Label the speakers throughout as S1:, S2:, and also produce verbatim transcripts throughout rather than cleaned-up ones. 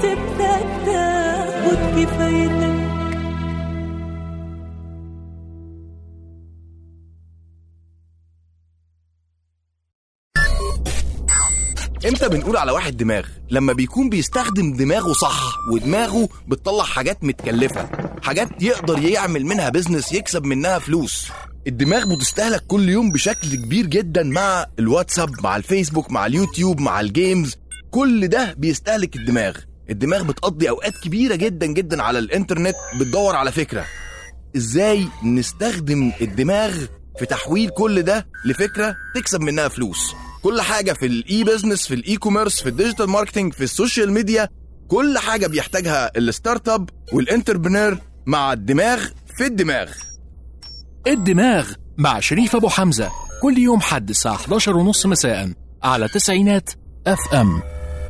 S1: سبتك تاخد كفايتك.
S2: امتى بنقول على واحد دماغ؟ لما بيكون بيستخدم دماغه صح، ودماغه بتطلع حاجات متكلفة، حاجات يقدر يعمل منها بيزنس يكسب منها فلوس. الدماغ بتستهلك كل يوم بشكل كبير جدا مع الواتساب، مع الفيسبوك، مع اليوتيوب، مع الجيمز. كل ده بيستهلك الدماغ. الدماغ بتقضي اوقات كبيرة جدا جدا على الانترنت بتدور على فكرة. ازاي نستخدم الدماغ في تحويل كل ده لفكرة تكسب منها فلوس؟ كل حاجة في الاي بيزنس، في الاي كوميرس، في الديجيتال ماركتينج، في السوشيال ميديا، كل حاجة بيحتاجها الستارت اب والانتربرنور مع الدماغ في الدماغ.
S3: الدماغ مع شريف أبو حمزة كل يوم حد الساعة إحدى عشر ونص مساء على تسعينات اف ام.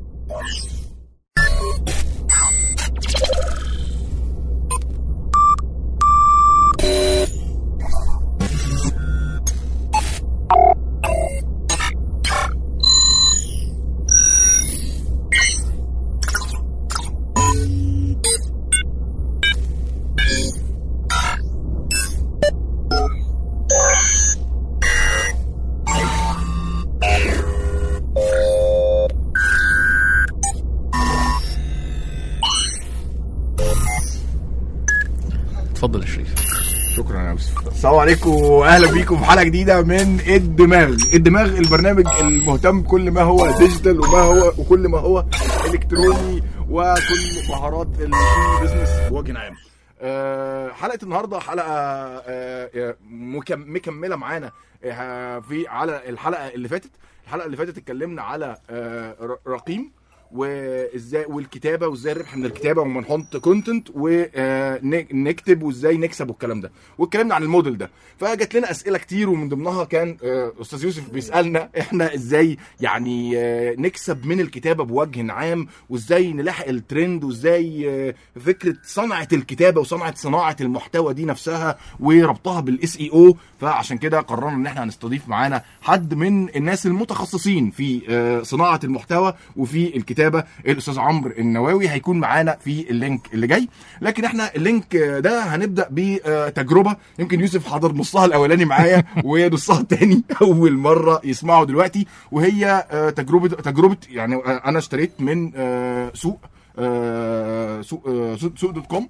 S3: اتفضل يا شريف.
S4: شكرا يا يوسف. السلام عليكم واهلا بيكم في حلقه جديده من الدماغ. الدماغ البرنامج المهتم بكل ما هو ديجيتال وما هو وكل ما هو الكتروني وكل مهارات البيزنس بوجه عام. حلقه النهارده حلقه مكمله معانا في على الحلقه اللي فاتت. الحلقه اللي فاتت اتكلمنا على رقيم وازاي والكتابه وازاي الربح من الكتابه وما نحط كونتنت ونكتب وازاي نكسب والكلام ده، واتكلمنا عن الموديل ده. فجت لنا اسئله كتير ومن ضمنها كان استاذ يوسف بيسالنا احنا ازاي يعني نكسب من الكتابه بوجه عام، وازاي نلاحق الترند، وازاي فكره صنعه الكتابه وصنعه صناعه المحتوى دي نفسها وربطها بالاس اي او. فعشان كده قررنا ان احنا هنستضيف معانا حد من الناس المتخصصين في صناعه المحتوى وفي الكتابه، الاستاذ عمرو النواوي هيكون معانا في اللينك اللي جاي. لكن احنا اللينك ده هنبدا بتجربه يمكن يوسف حضر نصها الاولاني معايا ونصها الثاني اول مره يسمعه دلوقتي، وهي تجربه تجربه يعني انا اشتريت من سوق سوق سوق دوت كوم،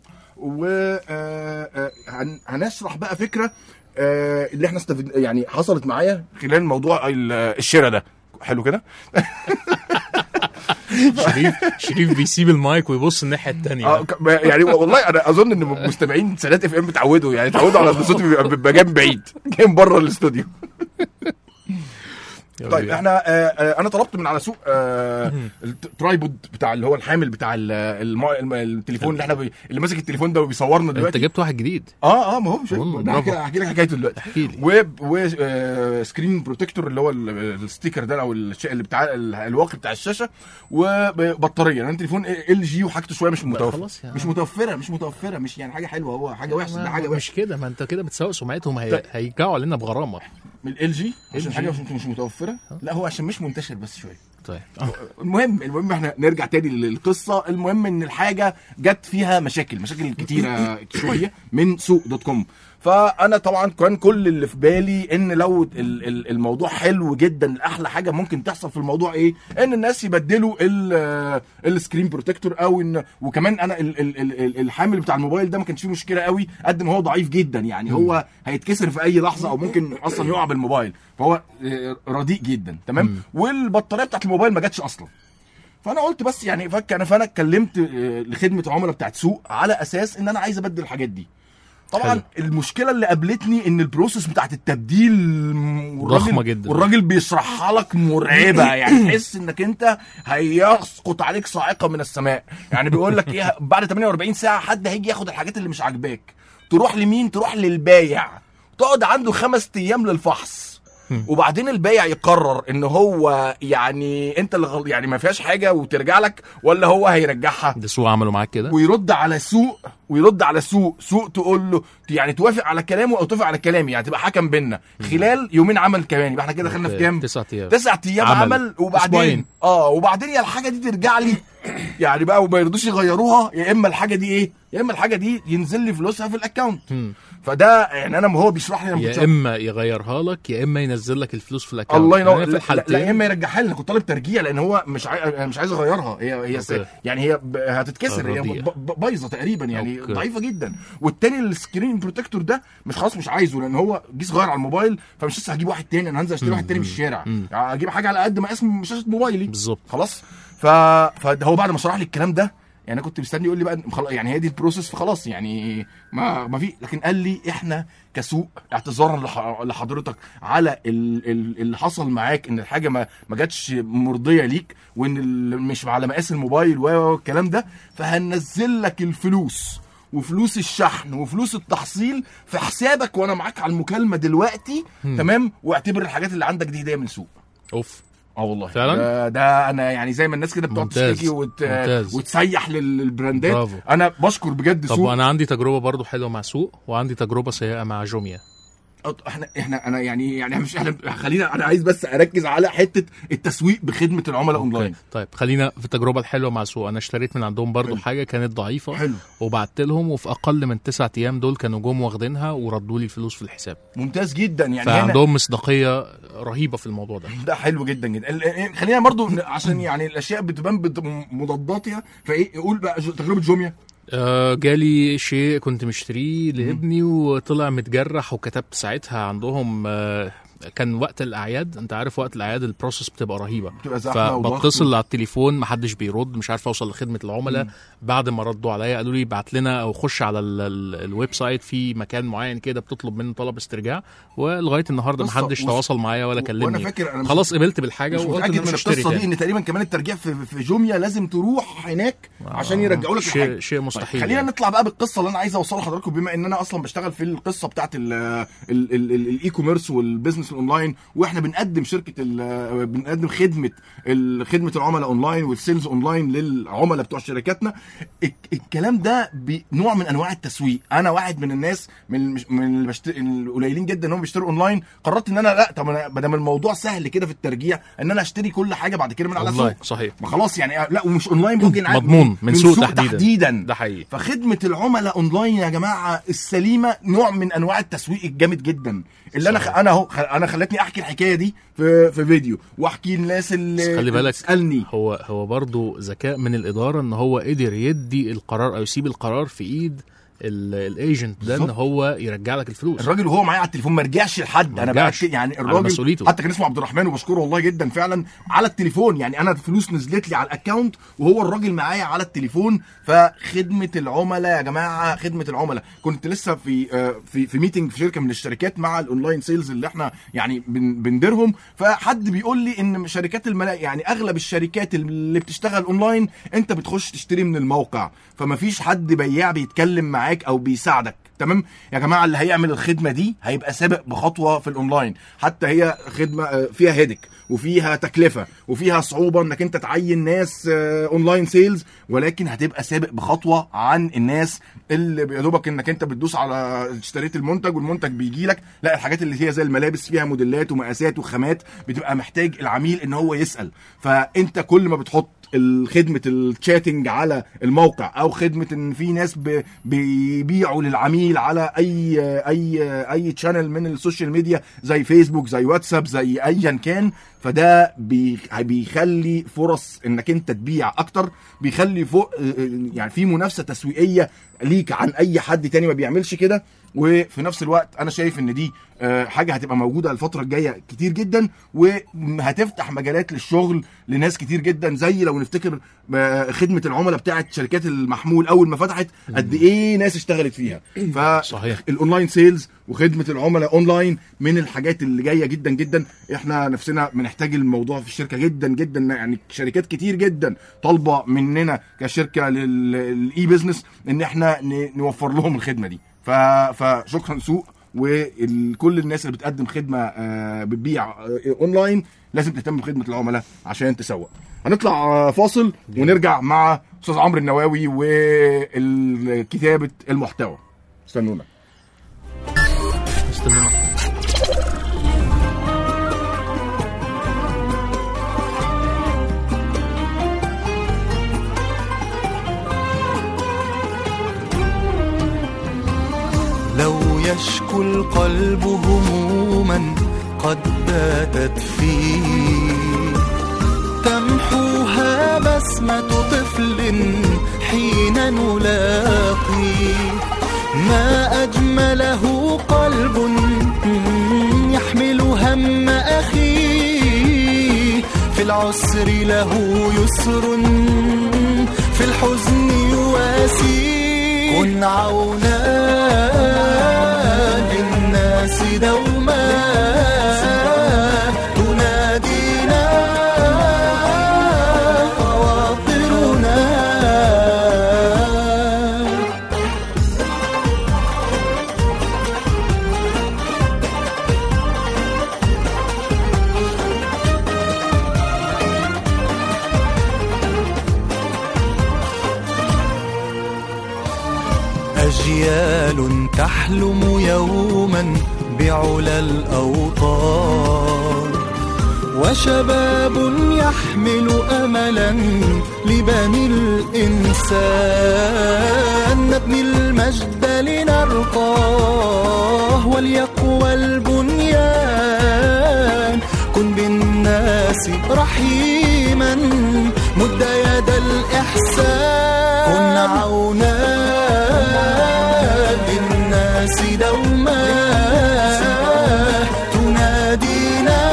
S4: وهنشرح بقى فكره اللي احنا استفد يعني حصلت معايا خلال موضوع الشراء ده. حلو كده.
S3: شريف شريف بيسيب المايك ويبص الناحيه الثانيه.
S4: اه يعني والله انا اظن ان مستمعين سنات اف ام اتعودوا يعني اتعودوا على ان صوتي بيبقى جاي بعيد جاي من بره الاستوديو. طيب احنا آه انا طلبت من على سوق آه الترايبود بتاع اللي هو الحامل بتاع التليفون اللي احنا بي... اللي ماسك التليفون ده وبيصورنا دلوقتي.
S3: انت جبت واحد جديد؟
S4: اه اه ما هو مش هحكي لك حكايته دلوقتي. و وسكرين بروتكتور اللي هو الستيكر ده او الشيء اللي بتاع الواقي بتاع الشاشه، وبطاريه. انا تليفون ال جي وحاجته شويه مش متوفره مش متوفره مش متوفره مش يعني حاجه حلوه، هو حاجه وحشه. ده حاجه
S3: مش كده، ما انت كده بتسوق سمعتهم. هي... هيرجعوا علينا بغرامه
S4: من ال جي عشان حاجه مش متوفره. لا هو عشان مش منتشر بس شويه.
S3: طيب
S4: المهم المهم احنا نرجع تاني للقصه. المهم ان الحاجه جت فيها مشاكل مشاكل كتيره شويه من سوق دوت كوم. فانا طبعا كان كل اللي في بالي ان لو الموضوع حلو جدا، احلى حاجه ممكن تحصل في الموضوع ايه؟ ان الناس يبدلوا السكرين بروتكتور، او ان وكمان انا الحامل بتاع الموبايل ده ما كانش فيه مشكله قوي قد ما هو ضعيف جدا يعني. هو هيتكسر في اي لحظه او ممكن اصلا يقع بالموبايل، فهو رديء جدا. تمام. والبطاريه بتاعت الموبايل ما جاتش اصلا. فانا قلت بس يعني فك انا فانا اتكلمت لخدمه عملاء بتاعت سوق على اساس ان انا عايز ابدل الحاجات دي. طبعا حلو. المشكله اللي قابلتني ان البروسيس بتاعت التبديل
S3: ضخمه جدا،
S4: والراجل بيشرحها لك مرعبه يعني تحس انك انت هيسقط عليك صاعقه من السماء. يعني بيقول لك ايه، بعد ثمانية وأربعين ساعه حد هيجي ياخد الحاجات اللي مش عاجباك، تروح لمين؟ تروح للبايع، تقعد عنده خمس ايام للفحص، وبعدين البايع يقرر ان هو يعني انت اللي غل... يعني ما فيهاش حاجه وترجع لك، ولا هو هيرجعها.
S3: ده سوق عملوا معاك كده،
S4: ويرد على سوق ويرد على سوق سوق تقول له يعني توافق على كلامه او توافق على كلامي، يعني تبقى حكم بيننا خلال يومين عمل كمان. يبقى احنا كده دخلنا في كام؟
S3: تسعة ايام
S4: تسعة ايام عمل, عمل. وبعدين
S3: أسبوعين.
S4: اه وبعدين يا الحاجه دي ترجع لي
S2: يعني بقى وما يرضوش يغيروها، يا اما الحاجه دي ايه، يا اما الحاجه دي ينزل لي فلوسها في الاكونت. فده يعني انا هو بيشرح لي
S3: يا اما يغيرها لك يا اما ينزل لك الفلوس في الاكونت.
S2: الله ينور.
S3: في الحالتين
S2: لا يا اما يرجعها لي، انا كنت طالب ترجيع لان هو مش عاي... مش عايز اغيرها، هي هي س... يعني هي ب... هتتكسر، هي ب... ب... بايظه تقريبا يعني. أوكي. ضعيفه جدا. والتاني السكرين بروتكتور ده مش خلاص مش عايزه، لان هو جه صغير على الموبايل، فمش لسه هجيب واحد تاني، انا هنزل اشتري واحد تاني من الشارع، يعني اجيب حاجه على قد مقاس شاشه موبايلي
S3: بالظبط
S2: خلاص. ف... فهو بعد ما شرح لي الكلام ده يعني انا كنت مستني يقول لي بقى يعني هي دي البروسيس، فخلاص يعني ما ما في. لكن قال لي احنا كسوق اعتذارا لحضرتك على اللي حصل معاك، ان الحاجه ما ما جاتش مرضيه ليك، وان مش على مقاس الموبايل والكلام ده، فهننزل لك الفلوس وفلوس الشحن وفلوس التحصيل في حسابك وانا معاك على المكالمه دلوقتي. م. تمام. واعتبر الحاجات اللي عندك دي هديه من سوق.
S3: اوف.
S2: اه والله
S3: فعلا
S2: ده, ده انا يعني زي ما الناس كده بتقعد تشتكي وت... وتسيح للبراندات. برافو. انا بشكر بجد سوق.
S3: طب انا عندي تجربه برضو حلوه مع سوق، وعندي تجربه سيئه مع جوميا.
S2: احنا احنا انا يعني يعني مش احنا خلينا، انا عايز بس اركز على حته التسويق بخدمه العملاء اونلاين.
S3: طيب خلينا في التجربه الحلوه مع سوق. انا اشتريت من عندهم برضو حلو. حاجه كانت ضعيفه حلو. وبعت لهم، وفي اقل من تسعة ايام دول كانوا جم واخدينها وردوا لي الفلوس في الحساب.
S2: ممتاز جدا. يعني
S3: فعندهم مصداقيه رهيبه في الموضوع ده.
S2: ده حلو جدا جدا. خلينا برضو عشان يعني الاشياء بتبان بمضاداتها، فايه يقول بقى تجربه جوميا.
S3: آه جالي شيء كنت مشتريه لابني وطلع متجرح، وكتبت ساعتها عندهم آه كان وقت الاعياد، انت عارف وقت الاعياد البروسيس بتبقى رهيبه، فبتصل على التليفون محدش بيرد، مش عارف اوصل لخدمه العملاء. بعد ما ردوا عليا قالوا لي بعت لنا او خش على الويب سايت في مكان معين كده بتطلب منه طلب استرجاع، ولغايه النهارده محدش تواصل معايا ولا كلمني. خلاص قبلت بالحاجه وقلت
S2: ان مش القصه دي ان تقريبا كمان الترجيع في, في جوميا لازم تروح هناك آه عشان يرجعوا لك
S3: الحاجه. شيء مستحيل.
S2: خلينا يعني. نطلع بقى بالقصه اللي انا عايز اوصلها لحضراتكم، بما ان انا اصلا بشتغل في القصه بتاعه الاي كوميرس والبيزنس الاونلاين، احنا بنقدم شركه بنقدم خدمه خدمه العملاء اونلاين والسيلز اونلاين للعملاء بتوع شركاتنا. الكلام ده بنوع من انواع التسويق. انا واحد من الناس من من القليلين جدا انهم بيشتروا اونلاين، قررت ان انا لا، طب ما دام الموضوع سهل كده في الترجيع ان انا اشتري كل حاجه بعد كده من على سوق.
S3: صحيح.
S2: ما خلاص يعني لا، ومش اونلاين ممكن
S3: مضمون من, من سوق, سوق
S2: تحديدا. تحديدا
S3: ده حقيقي.
S2: فخدمه العملاء اونلاين يا جماعه السليمه نوع من انواع التسويق الجامد جدا، اللي صحيح. انا انا اهو انا خلتني احكي الحكايه دي في في فيديو، واحكي الناس اللي
S3: خلي بالك
S2: تسالني.
S3: هو هو برضو ذكاء من الاداره ان هو قدر يدي القرار او يسيب القرار في ايد الايجنت ده، ان هو يرجع لك الفلوس.
S2: الراجل وهو معايا على التليفون ما رجعش لحد، انا بقى يعني الراجل حتى كان اسمه عبد الرحمن وبشكره والله جدا فعلا على التليفون. يعني انا الفلوس نزلت لي على الاكونت وهو الراجل معايا على التليفون. فخدمه العملاء يا جماعه، خدمه العملاء. كنت لسه في في في ميتنج في شركه من الشركات مع الاونلاين سيلز اللي احنا يعني بنديرهم، فحد بيقول لي ان شركات الملا يعني اغلب الشركات اللي بتشتغل اونلاين انت بتخش تشتري من الموقع، فما فيش حد بياع بيتكلم معاك او بيساعدك. تمام يا جماعه، اللي هيعمل الخدمه دي هيبقى سابق بخطوه في الاونلاين. حتى هي خدمه فيها هيدك وفيها تكلفه وفيها صعوبه انك انت تعين ناس اونلاين سيلز، ولكن هتبقى سابق بخطوه عن الناس اللي بيدوبك انك انت بتدوس على اشتريت المنتج والمنتج بيجي لك. لا، الحاجات اللي هي زي الملابس فيها موديلات ومقاسات وخامات بتبقى محتاج العميل ان هو يسال. فانت كل ما بتحط الخدمه الشاتنج على الموقع او خدمه ان في ناس بيبيعوا للعميل على اي اي اي تشانل من السوشيال ميديا زي فيسبوك زي واتساب زي ايا كان، فده بيخلي فرص انك انت تبيع اكتر، بيخلي فوق يعني في منافسه تسويقيه ليك عن اي حد تاني ما بيعملش كده. وفي نفس الوقت انا شايف ان دي حاجه هتبقى موجوده الفتره الجايه كتير جدا، وهتفتح مجالات للشغل لناس كتير جدا. زي لو نفتكر خدمه العملاء بتاعه شركات المحمول اول ما فتحت قد ايه ناس اشتغلت فيها. فالاونلاين سيلز وخدمه العملاء اونلاين من الحاجات اللي جايه جدا جدا. احنا نفسنا بنحتاج الموضوع في الشركه جدا جدا، يعني شركات كتير جدا طالبه مننا كشركه للاي بزنس ان احنا نوفر لهم الخدمه دي. فشكرا سوق وكل الناس اللي بتقدم خدمه بتبيع اونلاين لازم تهتم بخدمه العملاء عشان تسوق. هنطلع فاصل ونرجع مع استاذ عمرو النواوي وكتابه المحتوى. استنونا استنونا لو يشكو القلب هموما قد باتت فيه تمحوها بسمة طفل حين نلاقي ما أجمله قلب يحمل هم أخيه في العسر له يسر في الحزن يواسي كن عونا للناس دوما تنادينا خواطرنا أجيال تحلم يوما بعلى الأوطان وشباب يحمل أملا لبني الإنسان نبني المجد لنرقاه وليقوى البنيان كن بالناس رحيما مد يد الإحسان كن عونا للناس دوما تنادينا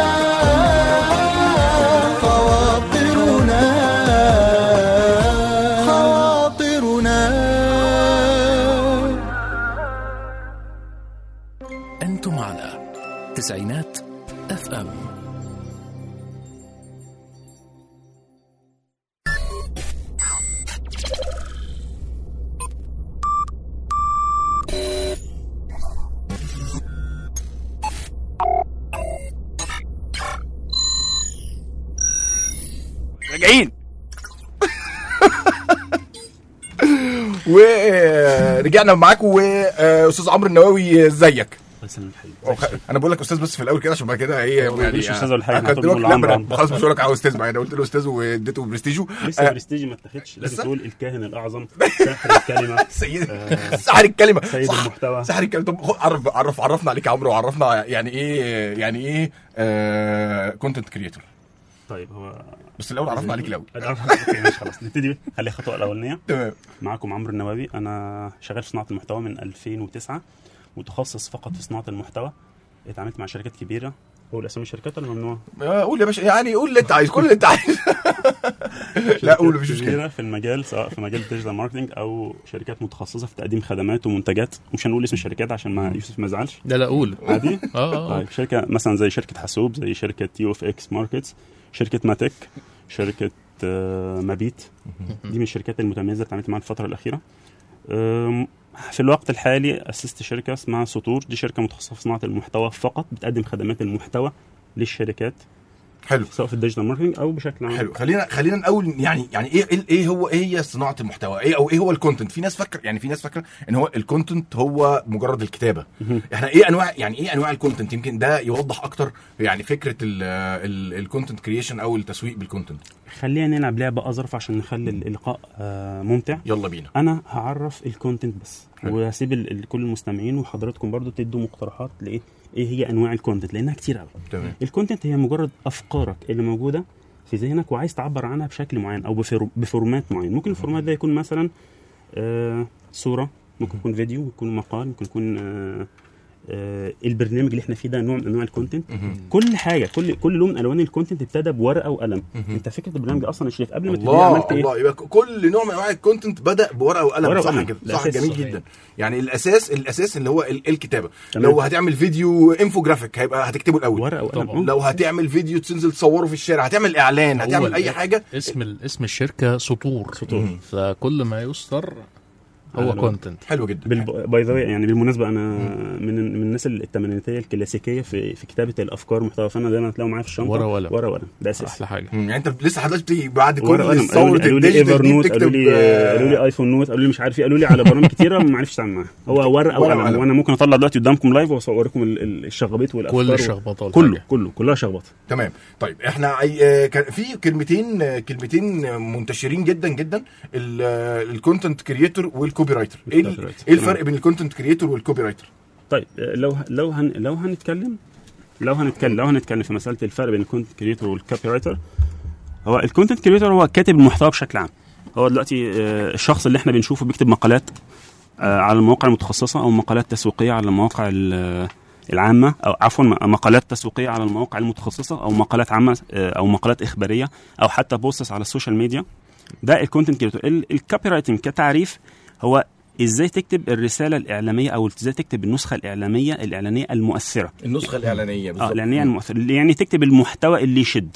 S2: خواطرنا خواطرنا.
S5: أنتم معنا تسعينات اف ام.
S2: راجعين ورجعنا معاكم واستاذ عمرو النواوي ازيك؟ انا بقول لك استاذ بس في الاول كده عشان بعد كده ايه يعني
S6: مش استاذ ولا حاجه
S2: خلاص مش هقول لك على استاذ بقى انا قلت له استاذ واديته برستيجه
S6: لسه آه. برستيجي ما اتاخدش لازم تقول الكاهن الاعظم ساحر الكلمه
S2: سيد آه. ساحر الكلمه
S6: سيد المحتوى
S2: ساحر الكلمه. طب عرف عرف عرفنا عليك يا عمرو وعرفنا يعني ايه يعني ايه كونتنت كريتور.
S6: طيب هو
S2: بس الاول عرفنا عليك الاول
S6: اوكي ماشي خلاص نبتدي خلي الخطوه الاولانيه.
S2: تمام.
S6: معاكم عمرو النواوي انا شغال في صناعه المحتوى من ألفين وتسعة متخصص فقط في صناعه المحتوى. اتعاملت مع شركات كبيره. قول اسامي الشركات ولا ممنوع؟
S2: قول يا باشا يعني قول اللي انت عايز كل اللي انت عايز. لا قول مفيش مشكله.
S6: في المجال سواء في مجال الديجيتال ماركتنج او شركات متخصصه في تقديم خدمات ومنتجات. مش هنقول اسم الشركات عشان ما يوسف ما يزعلش.
S3: لا لا قول
S6: عادي.
S3: اه
S6: طيب شركه مثلا زي شركه حاسوب زي شركه تي اوف اكس ماركتس شركه ماتك شركه مبيت. دي من الشركات المتميزه اللي اتعاملت معاها الفتره الاخيره. في الوقت الحالي أسست شركة اسمها سطور. دي شركة متخصصة في صناعة المحتوى فقط بتقدم خدمات المحتوى للشركات.
S2: حلو.
S6: سواء في الديجيتال ماركتنج او بشكل عام.
S2: حلو. خلينا خلينا نقول يعني يعني ايه ايه هو ايه هي صناعه المحتوى ايه او ايه هو الكونتنت. في ناس فكر يعني في ناس فاكره ان هو الكونتنت هو مجرد الكتابه. احنا ايه انواع يعني ايه انواع الكونتنت يمكن ده يوضح اكتر يعني فكره الكونتنت كرييشن او التسويق بالكونتنت.
S6: خلينا نلعب لعبه اظرف عشان نخلي اللقاء ممتع.
S2: يلا بينا.
S6: انا هعرف الكونتنت بس وهسيب كل المستمعين وحضراتكم برضو تدوا مقترحات لايه ايه هي انواع الكونتنت لانها كتير قوي.
S2: تمام.
S6: الكونتنت هي مجرد افكارك اللي موجوده في ذهنك وعايز تعبر عنها بشكل معين او بفورمات معين. ممكن الفورمات ده يكون مثلا آه صوره ممكن يكون فيديو ممكن يكون مقال ممكن يكون آه آه البرنامج اللي احنا فيه ده نوع من انواع الكونتنت. كل حاجه كل كل لون من الوان الكونتنت ابتدى بورقه وقلم. انت فكره البرنامج اصلا يا شريف قبل ما تبتدي عملت ايه؟
S2: الله يبقى كل نوع من انواع الكونتنت بدا بورقه وقلم. صح كده صح جميل صحيح. جدا. يعني الاساس الاساس اللي هو الكتابه. تمام. لو هتعمل فيديو انفوجرافيك هيبقى هتكتبه الاول
S6: ورقه وقلم.
S2: لو هتعمل فيديو تنزل تصوره في الشارع هتعمل اعلان هتعمل اي حاجه.
S3: اسم اسم الشركه سطور.
S6: سطور.
S3: فكل ما يستر هو كونتنت.
S2: حلو جدا.
S6: باي ذا يعني بالمناسبه انا من من الناس الثمانيناتيه الكلاسيكيه في في كتابه الافكار محتوى. فانا دايما هتلاقوا معايا في الشنطه
S3: ورا ولا
S6: ورا ولا ده اساس
S3: احلى حاجه.
S2: يعني انت لسه حضرتك بعد كل
S6: الصور قالوا لي ايفر نوت قالوا لي قالوا لي ايفون نوت قالوا لي مش عارف ايه قالوا لي على برامج كتيره ما عرفتش اتعامل معاها. هو ورقه وقلم وانا ممكن اطلع دلوقتي قدامكم لايف واصوركم الشغبات والافكار
S3: كل الشغبطات
S6: كله كله كلها شغبات.
S2: تمام. طيب احنا في كلمتين كلمتين منتشرين جدا جدا الكونتنت كرييتور
S4: والكوبي رايتر. ايه ايه الفرق بين الكونتنت كريتور والكوبي رايتر؟
S6: طيب لو لو هن لو هنتكلم لو هنتكلم لو هنتكلم في مساله الفرق بين الكونتنت كريتور والكوبي رايتر. هو الكونتنت كريتور هو كاتب المحتوى بشكل عام. هو دلوقتي الشخص اللي احنا بنشوفه بيكتب مقالات على المواقع المتخصصه او مقالات تسويقيه على المواقع العامه او عفوا مقالات تسويقيه على المواقع المتخصصه او مقالات عامه او مقالات اخباريه او حتى بوستس على السوشيال ميديا. ده الكونتنت كريتور. الكوبي رايتنج كتعريف هو ازاي تكتب الرساله الاعلاميه او ازاي تكتب النسخه الاعلاميه الاعلانيه المؤثره.
S2: النسخه الاعلانيه بالظبط.
S6: اه الاعلانيه المؤثره يعني تكتب المحتوى اللي يشد.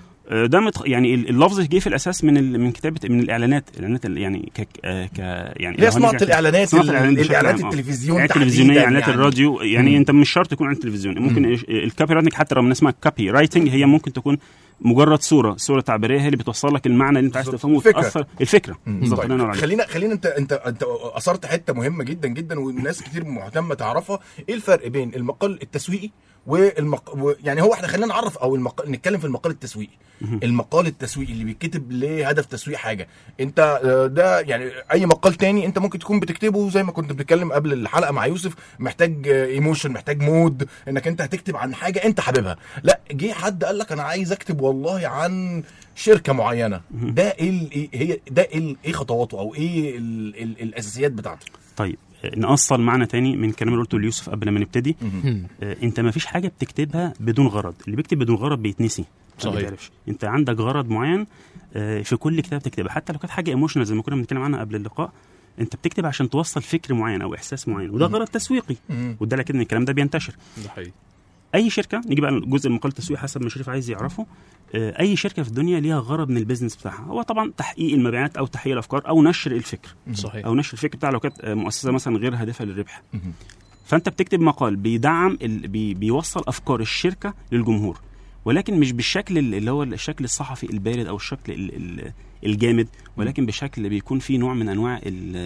S6: ده مت... يعني اللفظ جه في الاساس من ال... من كتابه من الاعلانات الاعلانات يعني ك, ك... يعني
S2: هي صناعه الاعلانات الاعلانات التلفزيون
S6: التلفزيونيه اعلانات يعني. الراديو يعني مم. انت مش شرط تكون عن التلفزيون. ممكن الكوبي رايتنج حتى لو بنسمع كوبي رايتنج هي ممكن تكون مجرد صوره صوره تعبيريه هي اللي بتوصل لك المعنى اللي انت عايز تفهمه وتاثر الفكره بالظبط.
S2: طيب. خلينا خلينا انت انت انت اثرت حته مهمه جدا جدا والناس كتير مهتمه تعرفها. ايه الفرق بين المقال التسويقي والمق... و... يعني هو احنا خلينا نعرف او المق... نتكلم في المقال التسويقي. المقال التسويقي اللي بيتكتب لهدف تسويق حاجه. انت ده يعني اي مقال تاني انت ممكن تكون بتكتبه زي ما كنت بنتكلم قبل الحلقه مع يوسف، محتاج ايموشن، محتاج مود انك انت هتكتب عن حاجه انت حاببها. لا جه حد قال لك انا عايز اكتب والله عن شركه معينه. ده ايه هي ده ايه خطواته او ايه ال... ال... الاساسيات بتاعته؟
S6: طيب نأصل معنى تاني من كلام اللي قلته ليوسف قبل ما نبتدي. آه انت ما فيش حاجه بتكتبها بدون غرض. اللي بيكتب بدون غرض بيتنسي. صحيح. انت عندك غرض معين آه في كل كتاب تكتبه حتى لو كانت حاجه ايموشنال زي ما كنا بنتكلم عنها قبل اللقاء. انت بتكتب عشان توصل فكر معين او احساس معين وده غرض تسويقي. وده لكن الكلام ده بينتشر. ده حقيقي. اي شركه نيجي بقى جزء المقال التسويقي حسب ما شريف عايز يعرفه. اي شركه في الدنيا ليها غرض من البيزنس بتاعها. هو طبعا تحقيق المبيعات او تحقيق الافكار او نشر الفكر. صحيح. او نشر الفكر بتاعها لو كانت مؤسسه مثلا غير هادفه للربح. فانت بتكتب مقال بيدعم بي بيوصل افكار الشركه للجمهور ولكن مش بالشكل اللي هو الشكل الصحفي البارد او الشكل الجامد ولكن بشكل بيكون فيه نوع من انواع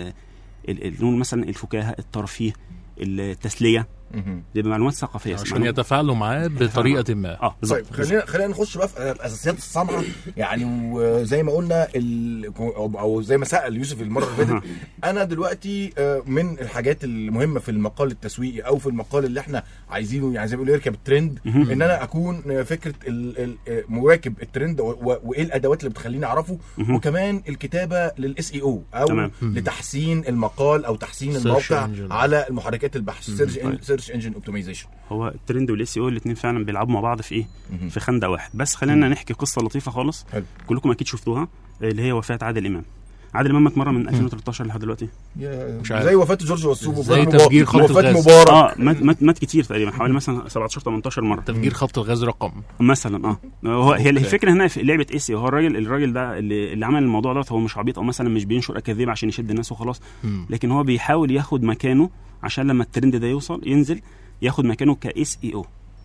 S6: نقول مثلا الفكاهه، الترفيه، التسليه، دي معلومات ثقافيه
S3: عشان يتفاعلوا معاه بطريقه ما.
S2: اه طيب خلينا خلينا نخش بقى في اساسيات الصنعه يعني. وزي ما قلنا او زي ما سأل يوسف المره اللي فاتت، انا دلوقتي من الحاجات المهمه في المقال التسويقي او في المقال اللي احنا عايزينه يعني زي ما بيقولوا يركب الترند، ان انا اكون فكره مواكب الترند وايه الادوات اللي بتخليني اعرفه، وكمان الكتابه للاس اي او او لتحسين المقال او تحسين الموقع على المحركات البحث سيرش انجن اوبتمايزيشن.
S6: هو الترند والاس اي او الاثنين فعلا بيلعبوا مع بعض في ايه؟ مم. في خندق واحد. بس خلينا نحكي قصه لطيفه خالص. حلو. كلكم اكيد شفتوها اللي هي وفاه عادل امام. عادل امام مات مره من ألفين وثلاثة عشر لحد دلوقتي
S2: مش عارف. زي وفاه جورج وسوف
S3: زي تفجير خط الغاز.
S6: اه مات مات, مات كتير تقريبا حوالي مثلا سبعتاشر تمنتاشر مره.
S3: تفجير خط الغاز رقم
S6: مثلا اه هو هي الفكره هنا في لعبه ايسي. هو الراجل الراجل ده اللي, اللي عمل الموضوع ده هو مش عبيط او مثلا مش بينشر اكاذيب عشان يشد الناس وخلاص، لكن هو بيحاول ياخد مكانه عشان لما الترند ده يوصل ينزل ياخد مكانه كاس اي او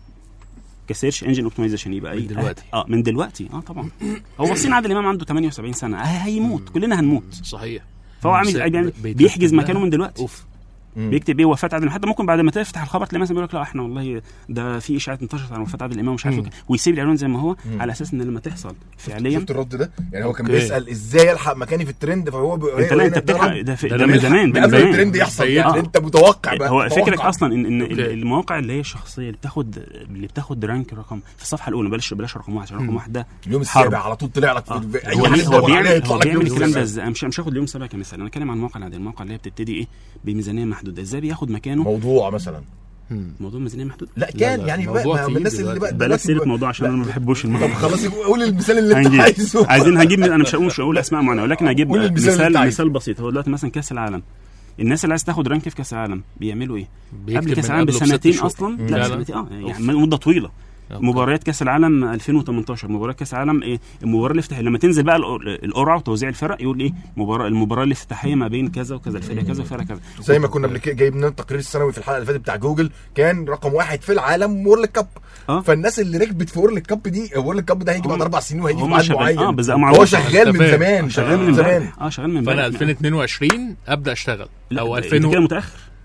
S6: كسيرش انجن اوبتمايزيشن. يبقى
S3: من دلوقتي
S6: اه من دلوقتي اه طبعا. هو بصين عادل امام عنده ثمانية وسبعين سنه هيموت، كلنا هنموت.
S3: صحيح.
S6: فهو عامل بيحجز مكانه من دلوقتي. اوف بيكتب ايه وفاه عادل. حتى ممكن بعد ما تفتح الخبر تلاقي مثلا بيقول لك لا احنا والله ده في اشاعات انتشرت عن وفاه عادل امام مش عارف، ويسيب الاعلان زي ما هو مم. على اساس ان لما تحصل فعليا.
S2: شفت الرد ده يعني؟ هو كان بيسال ازاي الحق مكاني في الترند، فهو
S6: بي... انت لا انت بتلحق ده, في... ده من زمان
S2: من قبل الترند يحصل يعني. انت متوقع بقى.
S6: هو فكرك اصلا ان, إن المواقع اللي هي الشخصيه اللي بتاخد اللي بتاخد رانك رقم في الصفحه الاولى بلاش بلاش رقم واحد. رقم واحد ده
S2: اليوم السابع على طول طلع لك في
S6: اي حاجه. هو بيعمل هو بيعمل الكلام ده ازاي؟ مش مش هاخد اليوم السابع كمثال، انا اتكلم عن المواقع العاديه، المواقع اللي هي بتبتدي ايه بميزانيه محدوده. ازاي بياخد مكانه
S2: موضوع مثلا
S6: موضوع ميزانيه محدود؟
S2: لا كان لا لا. يعني بقى من الناس اللي بقى
S6: بلاش سيره موضوع عشان انا ما بحبوش الموضوع.
S2: طب خلاص قول المثال اللي انت عايزه.
S6: عايزين هجيب انا مش هقول مش هقول اسماء معينه ولكن هجيب مثال مثال بسيط. هو دلوقتي مثلا كاس العالم، الناس اللي عايز تاخد رانك في كاس العالم بيعملوا ايه؟ قبل كاس العالم بسنتين اصلا. لا سنتين اه يعني مده طويله. مباريات كاس العالم ألفين وتمنتاشر مباراه كاس العالم ايه المباراه الافتتاحيه لما تنزل بقى القرعه وتوزيع الفرق يقول ايه مباراه المباراه الافتتاحيه ما بين كذا وكذا الفرقه كذا وفرقه كذا.
S2: زي ما كنا جايبين التقرير السنوي في الحلقه اللي فاتت بتاع جوجل كان رقم واحد في العالم وورلد كاب. أه؟ فالناس اللي ركبت في وورلد كاب دي وورلد كاب ده هيجي بعد اربع سنين وهيجي في ميعاد معين.
S6: اه بس
S2: هو شغال من زمان
S6: شغال من زمان اه شغال من
S3: زمان. فانا ألفين واثنين وعشرين ابدا اشتغل او ألفين
S6: كده متاخر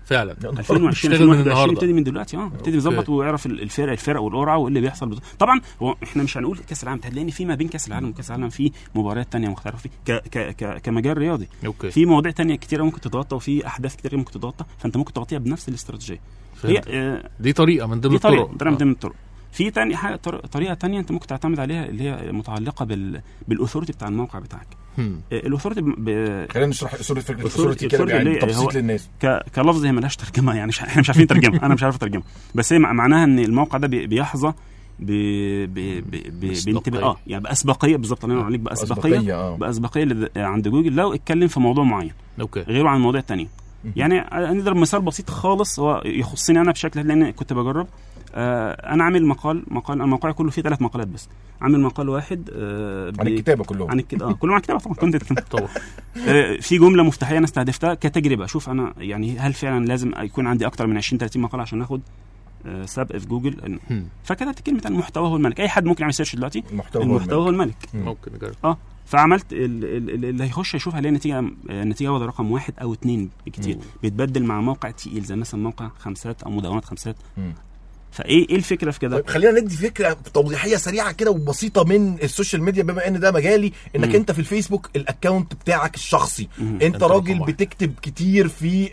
S3: فعلا
S6: ألفين وعشرين ألفين وواحد وعشرين ابتدي من دلوقتي اه ابتدي يظبط ويعرف الفرق الفرق والقرعه واللي بيحصل بالظبط. طبعا هو احنا مش هنقول كاس العالم، لان في ما بين كاس العالم وكاس العالم في مباريات تانية مختلفه في ك ك ك كمجال رياضي.
S3: أوكي.
S6: في مواضيع تانية كتيره ممكن تتغطى وفي احداث كتيره ممكن تتغطى، فانت ممكن تغطيها بنفس الاستراتيجيه. هي آه
S3: دي طريقه من ضمن الطرق،
S6: دي طريقه من ضمن الطرق. في تاني حاجه طريقه تانية انت ممكن تعتمد عليها اللي هي متعلقه بال بالاثوريتي بتاع الموقع بتاعك. الاثوريتي ب...
S4: خلينا نشرح اثوريتي فكره الاثوريتي كده يعني تبسيط للناس.
S6: ك... كلفظ هي ملهاش ترجمه يعني مش... احنا مش عارفين نترجمها انا مش عارف اترجمها، بس هي معناها ان الموقع ده بي... بيحظى ب ب ب ب بانتباه اه يعني باسبقيه بالظبط. انا عليك باسبقيه آه. باسبقيه لد... عند جوجل لو اتكلم في موضوع معين
S3: اوكي
S6: غيره عن المواضيع الثانيه. يعني نضرب مثال بسيط خالص هو يخصني انا بشكل، لان كنت بجرب. آه انا عامل مقال مقال الموقع كله فيه ثلاث مقالات بس. عامل مقال واحد آه
S4: عن الكتابه كلهم
S6: عن الكتابه اه كلهم عن الكتابه طبعا كنت طبعا آه في جمله مفتاحيه انا استهدفتها كتجربه اشوف انا يعني هل فعلا لازم يكون عندي اكتر من عشرين ثلاثين مقاله عشان اخد آه سبق في جوجل. فكتبت كلمه عن المحتوى هو الملك. اي حد ممكن يعمل سيرش دلوقتي
S4: المحتوى,
S6: المحتوى هو الملك
S3: ممكن نجرب
S6: اه فعملت اللي هيخش يشوف عليه نتيجه النتيجه وضع رقم واحد او اثنين بكتير بيتبدل مع موقع تقيل زي مثلا موقع خمسات او مدونات خمسات. مم. فايه ايه الفكره في كده؟
S4: طيب خلينا ندي فكره توضيحيه سريعه كده وبسيطه من السوشيال ميديا بما ان ده مجالي. انك مم. انت في الفيسبوك الاكونت بتاعك الشخصي مم. انت, انت راجل بتكتب كتير في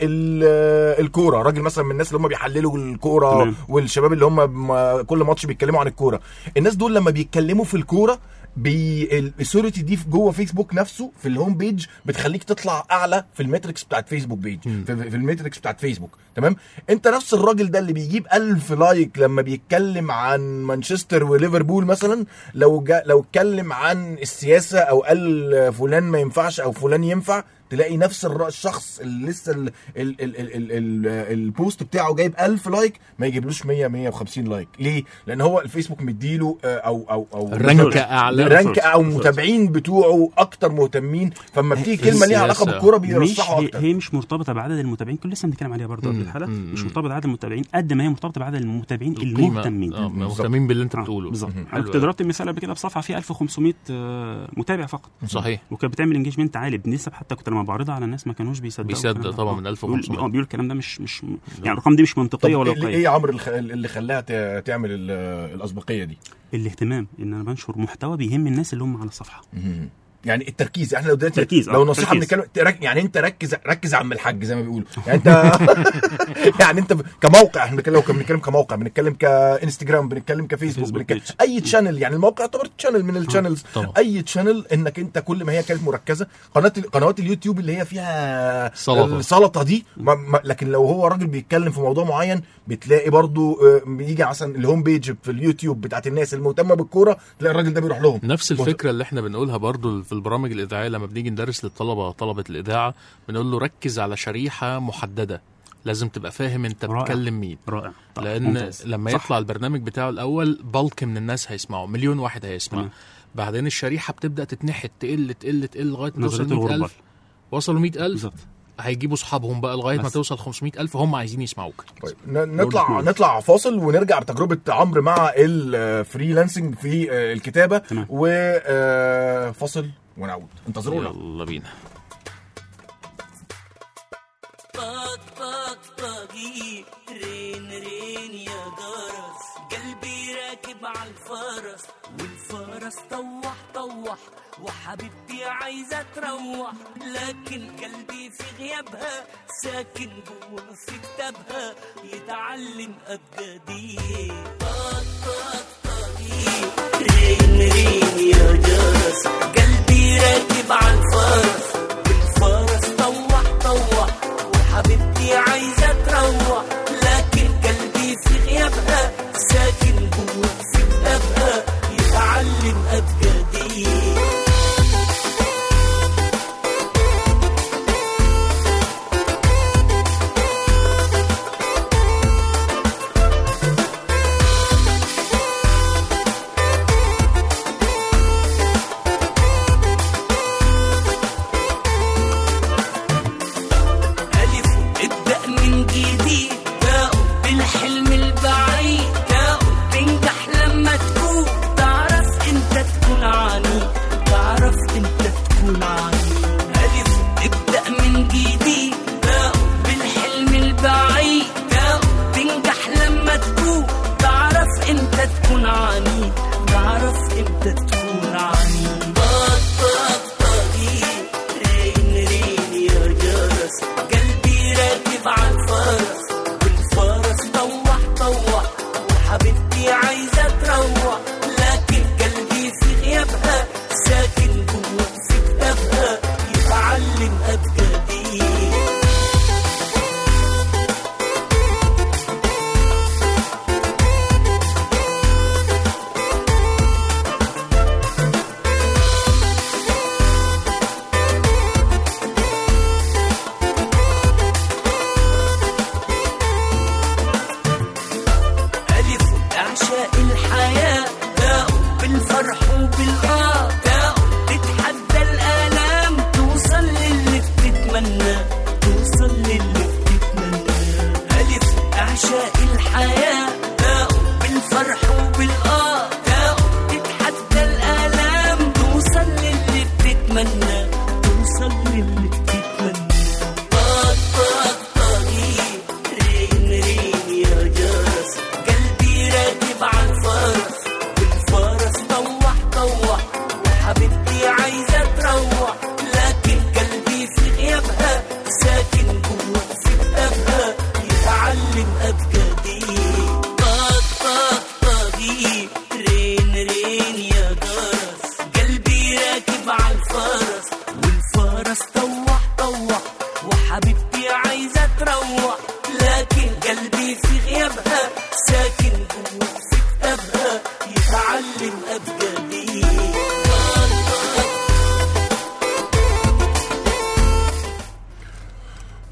S4: الكوره، راجل مثلا من الناس اللي هم بيحللوا الكوره مم. والشباب اللي هم كل ماتش بيتكلموا عن الكوره. الناس دول لما بيتكلموا في الكوره بالسوريتي دي جوه فيسبوك نفسه في الهوم بيج بتخليك تطلع اعلى في الميتريكس بتاعت فيسبوك بيج في, في الميتريكس بتاعت فيسبوك. تمام. انت نفس الراجل ده اللي بيجيب ألف لايك لما بيتكلم عن مانشستر وليفربول مثلا، لو جا لو اتكلم عن السياسه او قال فلان ما ينفعش او فلان ينفع، تلاقي نفس الشخص اللي لسه ال ال ال ال ال ال البوست بتاعه جايب ألف لايك ما يجيبلوش مية مية وخمسين لايك. ليه؟ لان هو الفيسبوك مديله او او او
S3: رانك اعلى،
S4: رانك او متابعين بتوعه اكتر مهتمين، فما بتيجي كلمه ليها علاقه بالكوره بيرشحوا اكتر.
S6: هي مش مرتبطه بعدد المتابعين، كل لسه بنتكلم عليها برضه قبل الحلقه، مش مرتبطه بعدد المتابعين قد ما هي مرتبطه بعدد المتابعين المهتمين
S3: اه مهتمين باللي انت بتقوله
S6: بالظبط. انا كنت ضربت مثال قبل كده بصفحه فيها ألف وخمسمية متابع فقط
S3: صحيح،
S6: وكانت بتعمل انجيجمنت عالي بنسب، حتى كنت لما بعرضها على الناس ما كانوش بيصدقوا
S3: بيصدق طبعا من ألف وخمسمية.
S6: اه بيقول الكلام ده مش مش يعني الارقام دي مش منطقيه ولا واقعيه.
S4: ايه يا عمرو اللي خلاها تعمل الاسبقيه دي؟
S6: الاهتمام، ان انا بنشر محتوى بيهم الناس اللي هم على الصفحه.
S4: يعني التركيز. احنا لو دلوقتي لو نصيحه بنتكلم يعني انت ركز ركز يا عم الحاج زي ما بيقولوا يعني انت يعني انت كموقع، احنا بنتكلم بنتكلم كموقع، بنتكلم كانستجرام، بنتكلم كفيسبوك، بنتكلم اي تشانل. يعني الموقع يعتبر تشانل من الشانلز. اي تشانل انك انت كل ما هي كانت مركزه. قناه قنوات اليوتيوب اللي هي فيها
S3: سلطه
S4: السلطه دي ما ما لكن لو هو راجل بيتكلم في موضوع معين بتلاقي برضو بيجي مثلا الهوم بيج في اليوتيوب بتاعت الناس المهتمه بالكوره، تلاقي الراجل ده بيروح لهم.
S3: نفس الفكره اللي احنا بنقولها برضو في البرامج الاذاعيه لما بنيجي ندرس للطلبه طلبه الاذاعه، بنقول له ركز على شريحه محدده، لازم تبقى فاهم انت بتكلم مين.
S6: رائع.
S3: لان ممتاز. لما صح. يطلع البرنامج بتاعه الاول بلك من الناس هيسمعوا، مليون واحد هيسمع. مم. بعدين الشريحه بتبدا تتنحت تقل تقل تقل لغايه ما توصل مية ألف. وصلوا مية ألف هيجيبوا اصحابهم بقى لغايه ما توصل خمسمية ألف هم عايزين يسمعوك.
S4: طيب نطلع نطلع فاصل ونرجع بتجربه عمرو مع الفريلانسنج في الكتابه. وفاصل ونعود، انتظرونا.
S3: يلا بينا.
S1: طق طق طقي رين رين يا جرس، قلبي راكب على الفرس والفرس طوح طوح، وحبيبتي عايزة تروح، لكن قلبي في غيابها ساكن جوا في كتابها يتعلم أبجدي. طق طق طقي رين رين يا جرس، قلبي راكب على الفرس والفرس طوح طوح، وحبيبتي عايزة تروح، لكن قلبي في غيابها ساكن جوا في كتابها يتعلم أبجدي.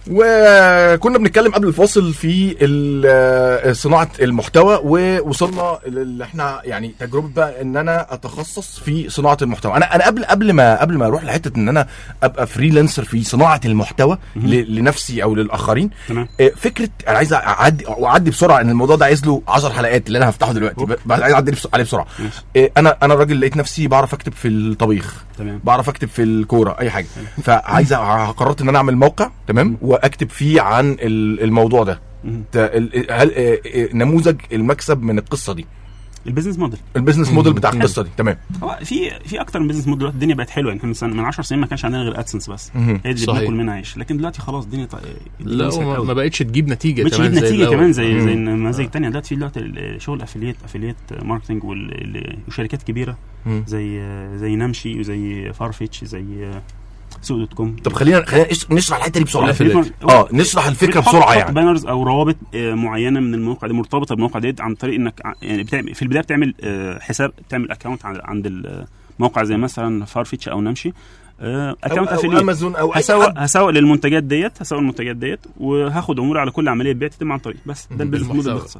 S2: وكنا بنتكلم قبل الفاصل في صناعه المحتوى، ووصلنا اللي احنا يعني تجربه بقى ان انا اتخصص في صناعه المحتوى. انا انا قبل قبل ما قبل ما اروح لحته ان انا ابقى فريلانسر في صناعه المحتوى لنفسي او للاخرين، فكره انا عايز اعدي واعدي بسرعه ان الموضوع ده عايز له عشر حلقات اللي انا هفتحه دلوقتي، عايز اعدي عليه بسرعه. انا انا راجل لقيت نفسي بعرف اكتب في الطبيخ، تمام، بعرف اكتب في الكوره، اي حاجه، فعايز قررت ان انا اعمل موقع، تمام، واكتب فيه عن الموضوع ده. هل نموذج المكسب من القصه دي
S6: البيزنس موديل
S2: البيزنس موديل بتاع القصه دي، تمام.
S6: هو في في اكتر من بيزنس موديل. الدنيا بقت حلوه، يعني مثلا من عشر سنين ما كانش عندنا غير ادسنس بس، هي اللي بناكل منها عيش، لكن دلوقتي خلاص الدنيا طيب.
S3: لا ما بقتش تجيب نتيجه
S6: كمان، بتجيب نتيجه كمان زي زي النماذج الثانيه. دلوقتي في دلوقتي شغل افيليت افيليت ماركتنج وشركات كبيره زي زي نمشي وزي فارفيتش زي سوق دوت كوم.
S2: طب خلينا خلينا نشرح الحته دي بسرعه. اه نشرح الفكره بسرعه. يعني
S6: بانرز او روابط معينه من الموقع دي مرتبطه بالموقع دي عن طريق انك يعني بتعمل في البدايه بتعمل حساب، تعمل اكونت عند الموقع زي مثلا فارفيتش او نمشي، اكونت افيليت
S2: امازون او
S6: هسوق هسوق للمنتجات ديت هسوق المنتجات ديت وهاخد عموله على كل عمليه بيع تتم عن طريق بس. ده البيزنس موديل باختصار.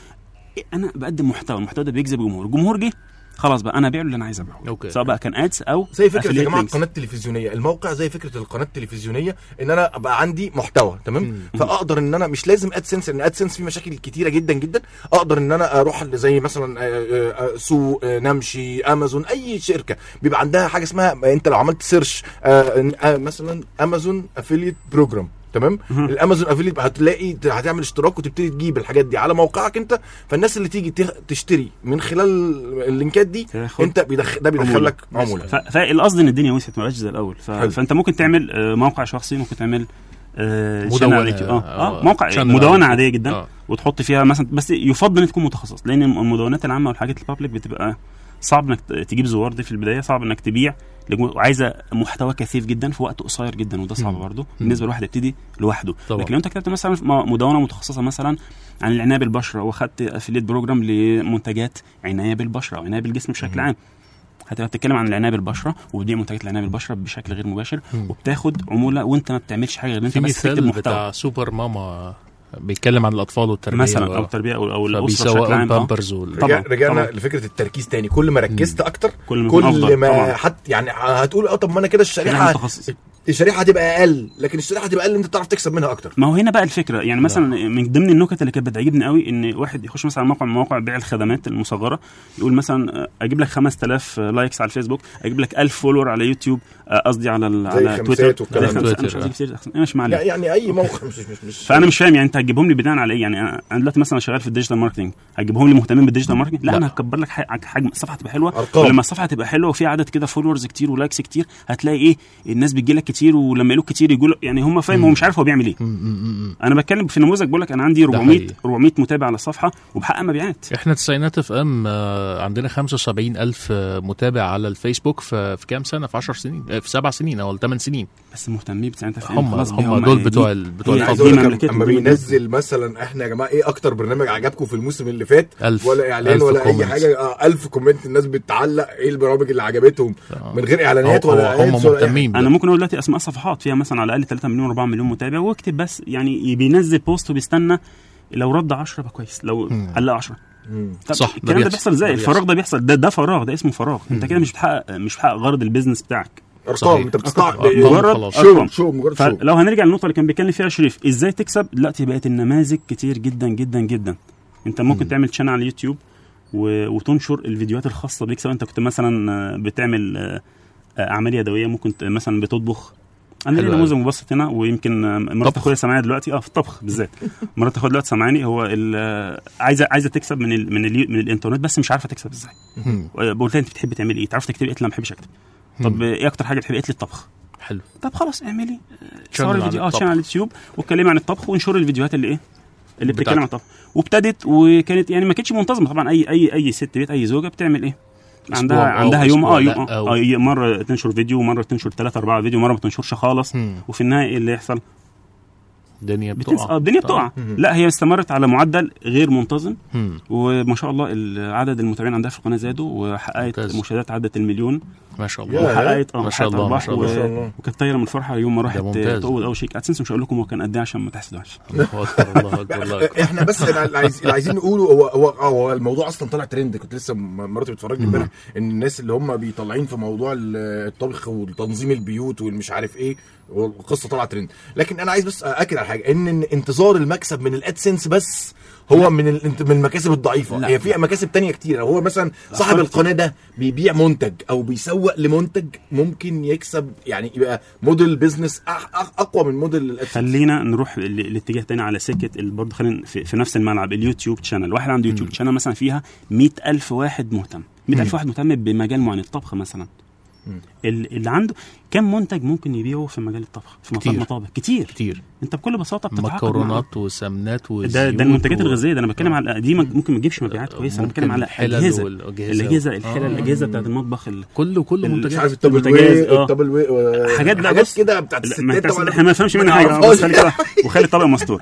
S6: انا بقدم محتوى، المحتوى ده بيجذب جمهور، الجمهور جه خلاص بقى انا ابيع له اللي انا عايز ابيعه، سواء بقى كان ادس او
S2: زي فكره يا جماعه القناه التلفزيونيه. الموقع زي فكره القناه التلفزيونيه، ان انا ابقى عندي محتوى، تمام، مم. فاقدر ان انا مش لازم ادسنس، ان ادسنس فيه مشاكل كتيره جدا جدا. اقدر ان انا اروح زي مثلا سوق، نمشي، امازون، اي شركه بيبقى عندها حاجه اسمها، انت لو عملت سيرش مثلا امازون افيليت بروجرام، تمام، الامازون افيليت هتلاقي هتعمل اشتراك وتبتدي تجيب الحاجات دي على موقعك انت. فالناس اللي تيجي تشتري من خلال اللينكات دي انت بيدخل ده بيدخل لك عموله.
S6: فالقصد ان الدنيا وسعت ما بقاش زي الاول. ف... فانت ممكن تعمل موقع شخصي، ممكن تعمل آه
S3: مدونة
S6: اه, آه موقع مدونه عاديه جدا آه. وتحط فيها مثلا، بس يفضل ان تكون متخصص، لان المدونات العامه والحاجات البابليك بتبقى صعب انك تجيب زوار دي في البدايه، صعب انك تبيع، وعايزه محتوى كثيف جدا في وقت قصير جدا، وده صعب برضه بالنسبه لواحد يبتدي لوحده. لكن لو انت كتبت مثلا مدونه متخصصه مثلا عن العنايه بالبشره، واخدت افيليت بروجرام لمنتجات عنايه بالبشره او عنايه بالجسم بشكل عام، هتبقى بتتكلم عن العنايه بالبشره وبتبيع منتجات العنايه بالبشره بشكل غير مباشر، مم. وبتاخد عموله وانت ما بتعملش حاجه غير انت بس تكتب محتوى.
S3: بتاع سوبر ماما بيتكلم عن الاطفال والتربيه
S6: مثلا، او التربيه او, أو الاسره بشكل عام.
S2: طبعا رجعنا طبعا. لفكره التركيز تاني، كل ما ركزت اكتر كل, كل ما حتى يعني هتقول اه طب ما انا كده الشريحه الشريحه هتبقى اقل، لكن الشريحه هتبقى اقل انت تعرف تكسب منها اكتر.
S6: ما هو هنا بقى الفكره، يعني مثلا لا. من ضمن النكت اللي كانت بتعجبني قوي ان واحد يخش مثلا على موقع من مواقع بيع الخدمات المصغره، يقول مثلا اجيب لك خمسة آلاف لايكس على الفيسبوك، اجيب لك ألف فولور على يوتيوب، قصدي على على تويتر، مش معلش
S2: يعني اي موقع مش مش مش
S6: فانا مش فاهم يعني انت هتجيبهم لي بناء على ايه؟ يعني انا دلوقتي مثلا شغال في الديجيتال ماركتنج، هتجيبهم لي مهتمين بالديجيتال ماركتنج؟ لا, لا. انا هكبر لك حجم الصفحه تبقى حلوه، ولما الصفحه تبقى حلوه وفي عدد كده فولورز كتير ولايكس كتير، هتلاقي ايه الناس بتجي لك كتير، ولما يقولوا كتير يقول يعني هم فاهم هو مش عارف هو بيعمل ايه. انا بتكلم في نموذج بقول لك انا عندي أربعمية أربعمية متابع على الصفحه وبحقق مبيعات.
S3: احنا تسعينات اف ام عندنا خمسة وسبعين ألف متابع على الفيسبوك في في كام سنه؟ في عشر سنين، في سبع سنين او ثمان سنين
S6: بس مهتمين بتسعينات اف ام.
S3: هم هم دول بتوع بتوع
S2: الفضل. اما بينزل مثلا احنا يا جماعه ايه اكتر برنامج عجبكم في الموسم اللي فات، ولا اعلان ولا كومنت. اي حاجه آه ألف كومنت، الناس بتعلق ايه البرامج اللي عجبتهم آه. من غير اعلانات ولا
S3: هم مهتمين.
S6: انا ممكن اقول دلوقتي اسماء صفحات فيها مثلا على الاقل ثلاثة مليون أربعة مليون متابع، واكتب بس يعني بينزل بوست وبيستنى لو رد عشرة بقى كويس، لو علق عشرة
S3: صح.
S6: الكلام ده بيحصل ازاي؟ الفراغ ده بيحصل، ده ده فراغ، ده اسمه فراغ. انت كده مش بتحقق مش بتحقق غرض البيزنس بتاعك.
S2: ارقام انت بتستعب
S6: مجرد
S2: شو شو مجرد شو.
S6: لو هنرجع للنقطه اللي كان بيتكلم فيها شريف ازاي تكسب، دلوقتي بقت النماذج كتير جدا جدا جدا. انت ممكن م. تعمل شانل على اليوتيوب وتنشر الفيديوهات الخاصه بيك، سواء انت كنت مثلا بتعمل اعمال يدويه، ممكن مثلا بتطبخ. انا ليه نموذج مبسط هنا، ويمكن مرات اخويا سامعاني دلوقتي اه في الطبخ بالذات. مرات اخويا دلوقتي سامعاني، هو عايزه عايزه تكسب من ال من ال من الانترنت، بس مش عارفه تكسب ازاي. قلت لها انت بتحبي تعملي ايه؟ تعرفي تكتبي؟ قلت لها ما بحبش اكتب. طب ايه اكتر حاجه بتحبي؟ قلت لي الطبخ.
S3: حلو.
S6: طب خلاص اعملي صوري فيديو اه شانل على اليوتيوب واتكلمي عن الطبخ، وانشري الفيديوهات اللي ايه اللي بتتكلم عن الطبخ. وابتدت وكانت يعني ما كانتش منتظمه طبعا. اي اي اي ست بيت، اي زوجه بتعمل ايه؟ عندها عندها يوم اه يوم اه مره تنشر فيديو، مره تنشر ثلاثة أربعة فيديو، مره ما تنشرش خالص. مم. وفي النهايه ايه اللي يحصل؟
S3: الدنيا بتقع.
S6: اه الدنيا بتقع. لا هي استمرت على معدل غير منتظم. مم. وما شاء الله عدد المتابعين عندها في القناه زادوا، وحققت مشاهدات عدت المليون
S3: ما شاء الله.
S6: وحققت اه
S3: ما شاء الله ما شاء الله.
S6: وكانت طايره من فرحه يوم ما راحت تقول اول شيء ادسنس. مش هقول لكم هو كان قد ايه عشان ما تحسدوش.
S4: احنا بس اللي عايزين نقوله هو هو هو الموضوع اصلا طلع ترند. كنت لسه مراتي بتفرج لي امبارح ان الناس اللي هم بيطلعين في موضوع الطبخ وتنظيم البيوت والمش عارف ايه والقصه طلعت ترند. لكن انا عايز بس ااكد على حاجه ان انتظار المكسب من الادسنس بس هو من من المكاسب الضعيفه. لا. هي في مكاسب تانية كتير. هو مثلا صاحب القناه ده بيبيع منتج او بيسوق لمنتج ممكن يكسب، يعني يبقى موديل بيزنس اقوى من موديل الادسنس.
S6: خلينا نروح الاتجاه تاني على سكه برضه. خلينا في, في نفس الملعب. اليوتيوب شانل، واحد عنده يوتيوب شانل مثلا فيها مئة ألف واحد مهتم، مئة ألف واحد مهتم بمجال معين، الطبخ مثلا. اللي عنده كم منتج ممكن يبيعه في مجال الطبخ في
S3: كتير.
S6: مطابخ كتير
S3: كتير.
S6: انت بكل بساطه بتتعاقد
S3: مكرونات وسمنات وزيوت
S6: ده, ده المنتجات و... الغذائيه. ده انا بتكلم و... على دي ممكن ما تجيبش مبيعات كويسه. انا بتكلم على الاجهزه الاجهزه الحلل آه. الاجهزه بتاعه المطبخ ال...
S3: كله كله منتجات.
S4: عارف الطبل وي الطبل وي
S6: حاجات بقى بص
S4: كده بتاعه الستات طبعا
S6: احنا ما نفهمش منها حاجه. بس خلي وخلي الطبق مستور.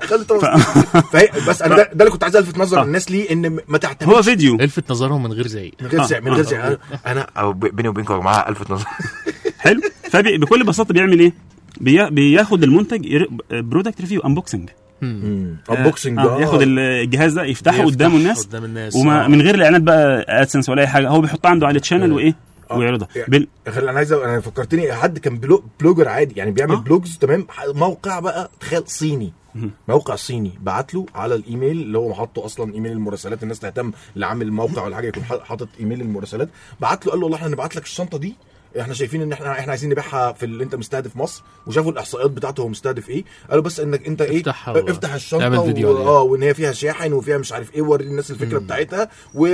S4: بس انا ده اللي كنت عايز الفت نظر الناس ليه ان ما تعتمدش.
S6: هو فيديو
S3: الفت نظرهم من غير زعيق
S4: من غير زعيق من غير زعيق. انا او بيني وبينكم يا جماعه الفت نظر
S6: حلو. فبكل بساطه بيعمل ايه؟ بياخد المنتج برودكت ريفيو انبوكسنج.
S4: انبوكسنج
S6: آه. ياخد الجهاز ده يفتحه قدام الناس, الناس. وما من غير الاعلانات بقى ادسنس ولا اي حاجه. هو بيحطها عنده على الشانل وايه ويعرضها.
S4: بال... انا عايز انا فكرتني حد كان بلو... بلوجر عادي يعني بيعمل آه. بلوجز تمام. موقع بقى تخيل صيني موقع صيني بعت له على الايميل اللي هو حاطه اصلا ايميل المراسلات. الناس تهتم اللي عامل الموقع ولا حاجه يكون حاطط ايميل المراسلات. بعت له قال له والله احنا نبعت لك الشنطه دي، احنا شايفين ان احنا احنا عايزين نبيعها في اللي انت مستهدف مصر. وشافوا الاحصائيات بتاعته هو مستهدف ايه. قالوا بس انك انت ايه افتح الشنطه و... اه وان هي فيها شاحن وفيها مش عارف ايه. وري الناس الفكره مم. بتاعتها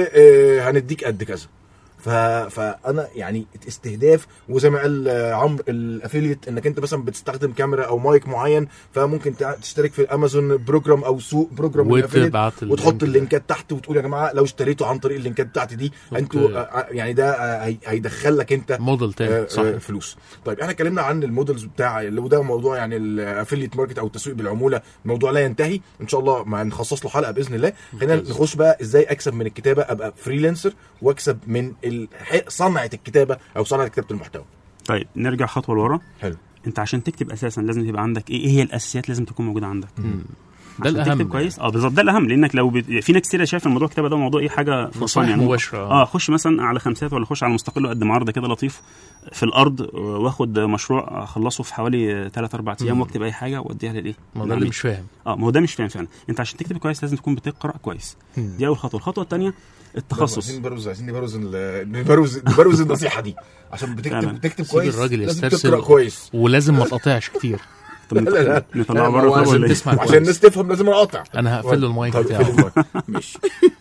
S4: وهنديك قد كذا. ف... فانا يعني استهداف. وزي ما قال عمرو الافيليت انك انت مثلا بتستخدم كاميرا او مايك معين فممكن تشترك في الامازون بروجرام او سوق بروجرام الافيليت وتحط اللينكات تحت وتقول يا جماعه لو اشتريتوا عن طريق اللينكات بتاعتي دي انتوا يعني ده هيدخل لك انت
S3: موديل تاني صح
S4: فلوس. طيب احنا اتكلمنا عن المودلز بتاع اللي وده موضوع يعني الافيليت ماركت او التسويق بالعموله. الموضوع لا ينتهي ان شاء الله ما نخصص له حلقه باذن الله. خلينا نخش بقى ازاي اكسب من الكتابه ابقى فريلانسر واكسب من صنعة الكتابة أو صنعة كتابة المحتوى.
S6: طيب نرجع خطوة لورا.
S4: حلو.
S6: أنت عشان تكتب أساسا لازم يبقى عندك إيه هي الأساسيات لازم تكون موجودة عندك.
S3: مم. ده الأهم
S6: كويس. اه بالظبط ده الأهم. لأنك لو بت... في ناس كتير شايف الموضوع الكتابة ده موضوع إيه حاجة فرصان يعني
S3: مباشرة.
S6: اه خش مثلا على خمسات ولا خش على مستقل وقدم عرض كده لطيف في الأرض واخد مشروع أخلصه في حوالي ثلاثة أربعة أيام واكتب أي حاجة وأديها للإيه.
S3: ما ده اللي مش فاهم.
S6: اه ما هو ده مش فاهم فعلا. أنت عشان تكتب كويس لازم تكون بتقرأ كويس. مم. دي أول خطوة. الخطوة الثانية التخصص.
S4: عايزين نبروز عايزين نبروز نبروز نبروز النصيحة دي عشان بتكتب بتكتب كويس لازم تقرأ كويس
S3: ولازم ما تقطعش كتير.
S4: لا لا
S6: نطلع بره
S3: لازم تسمع
S4: عشان الناس تفهم لازم اقاطع.
S3: انا هقفل له المايك بتاعه.
S4: ماشي.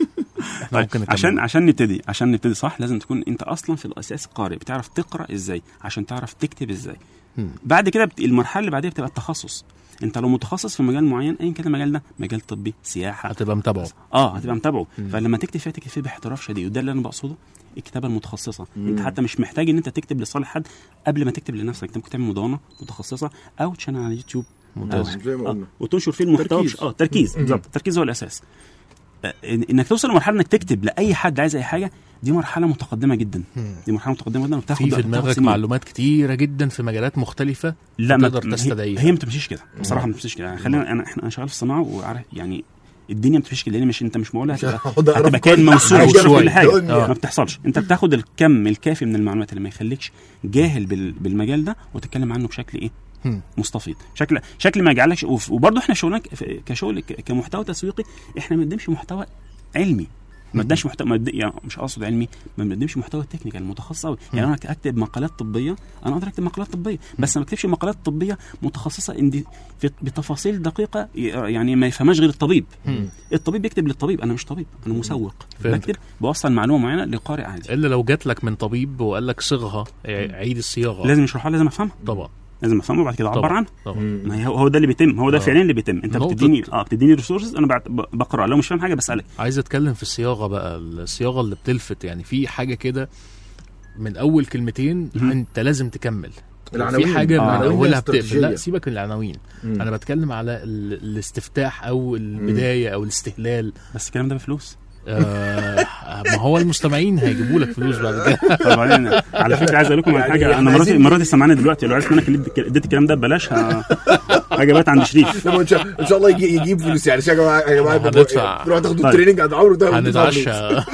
S6: عشان عشان نبتدي عشان نبتدي صح لازم تكون انت اصلا في الاساس قارئ بتعرف تقرا ازاي عشان تعرف تكتب ازاي. بعد كده بت... المرحله اللي بعديها بتبقى التخصص. انت لو متخصص في مجال معين ايا كان المجال ده مجال طبي سياحه
S3: هتبقى متابعه.
S6: اه هتبقى متابعه. فلما تكتب فيها تكتب فيه باحتراف شديد. وده اللي انا بقصده الكتابه المتخصصه. مم. انت حتى مش محتاج ان انت تكتب لصالح حد قبل ما تكتب لنفسك. انت ممكن تعمل مدونه متخصصه او تشانل على اليوتيوب
S3: ممتاز
S6: آه. وتنشر فيه المحتوى. اه تركيز بالظبط. التركيز هو الاساس. آه. انك توصل لمرحله انك تكتب لاي حد عايز اي حاجه دي مرحله متقدمه جدا. دي مرحله متقدمه جدا وبتاخد
S3: في دماغك معلومات كتيره جدا في مجالات مختلفه
S6: لا
S3: تقدر تستدعيها.
S6: هي ما بتمشيش كده بصراحه. ما بتمشيش كده يعني. خلينا انا احنا شغال في الصناعه وعارف يعني الدنيا ما بتمشيش كده. لان مش انت مش معقول هتبقى كائن موسوعه وكل حاجه آه. ما بتحصلش. انت بتاخد الكم الكافي من المعلومات اللي ما يخليكش جاهل بالمجال ده وتتكلم عنه بشكل ايه مستفيض. شكل شكل ما يجعلكش. وبرضه احنا شغلنا كشغل كمحتوى تسويقي احنا ما بنقدمش محتوى علمي. ما بنقدمش محتوى مد... يعني مش اقصد علمي. ما بنقدمش محتوى تكنيكال متخصص قوي. يعني انا اكتب مقالات طبيه انا اقدر اكتب مقالات طبيه بس ما اكتبش مقالات طبيه متخصصه اندي... في... بتفاصيل دقيقه يعني ما يفهمهاش غير الطبيب. مم. الطبيب بيكتب للطبيب. انا مش طبيب انا مسوق. بكتب بوصل معلومه معينه لقارئ عادي.
S3: الا لو جات لك من طبيب وقال لك صيغها عيد الصياغه
S6: لازم يشرحها لازم افهمها
S3: طبعا.
S6: لازم افهمه وبعد كده اعبر عنه. ما هو ده اللي بيتم. هو ده فعليا اللي بيتم. انت بتديني اه بتديني ريسورسز انا بقرا. لو مش فاهم حاجه بسالك.
S3: عايز اتكلم في الصياغه بقى. الصياغه اللي بتلفت يعني في حاجه كده من اول كلمتين انت لازم تكمل. في حاجه آه. من اولها بتقفل. لا سيبك من العناوين. مم. انا بتكلم على الاستفتاح او البدايه مم. او الاستهلال.
S6: بس الكلام ده بفلوس.
S3: آه ما هو المستمعين هيجيبوا لك فلوس بعد كده.
S6: طبعا على فكره عايز اقول لكم على حاجه، انا مراتي مراتي سمعاني دلوقتي، لو عرفت منك اللي اديت الكلام ده ببلاش حاجه بقت عند شريف.
S4: ان شاء الله يجيب فلوس يعني. يا جماعه يا جماعه
S3: هندفع،
S4: تروحوا تاخدوا التريننج عند عمرو ده
S3: هندعش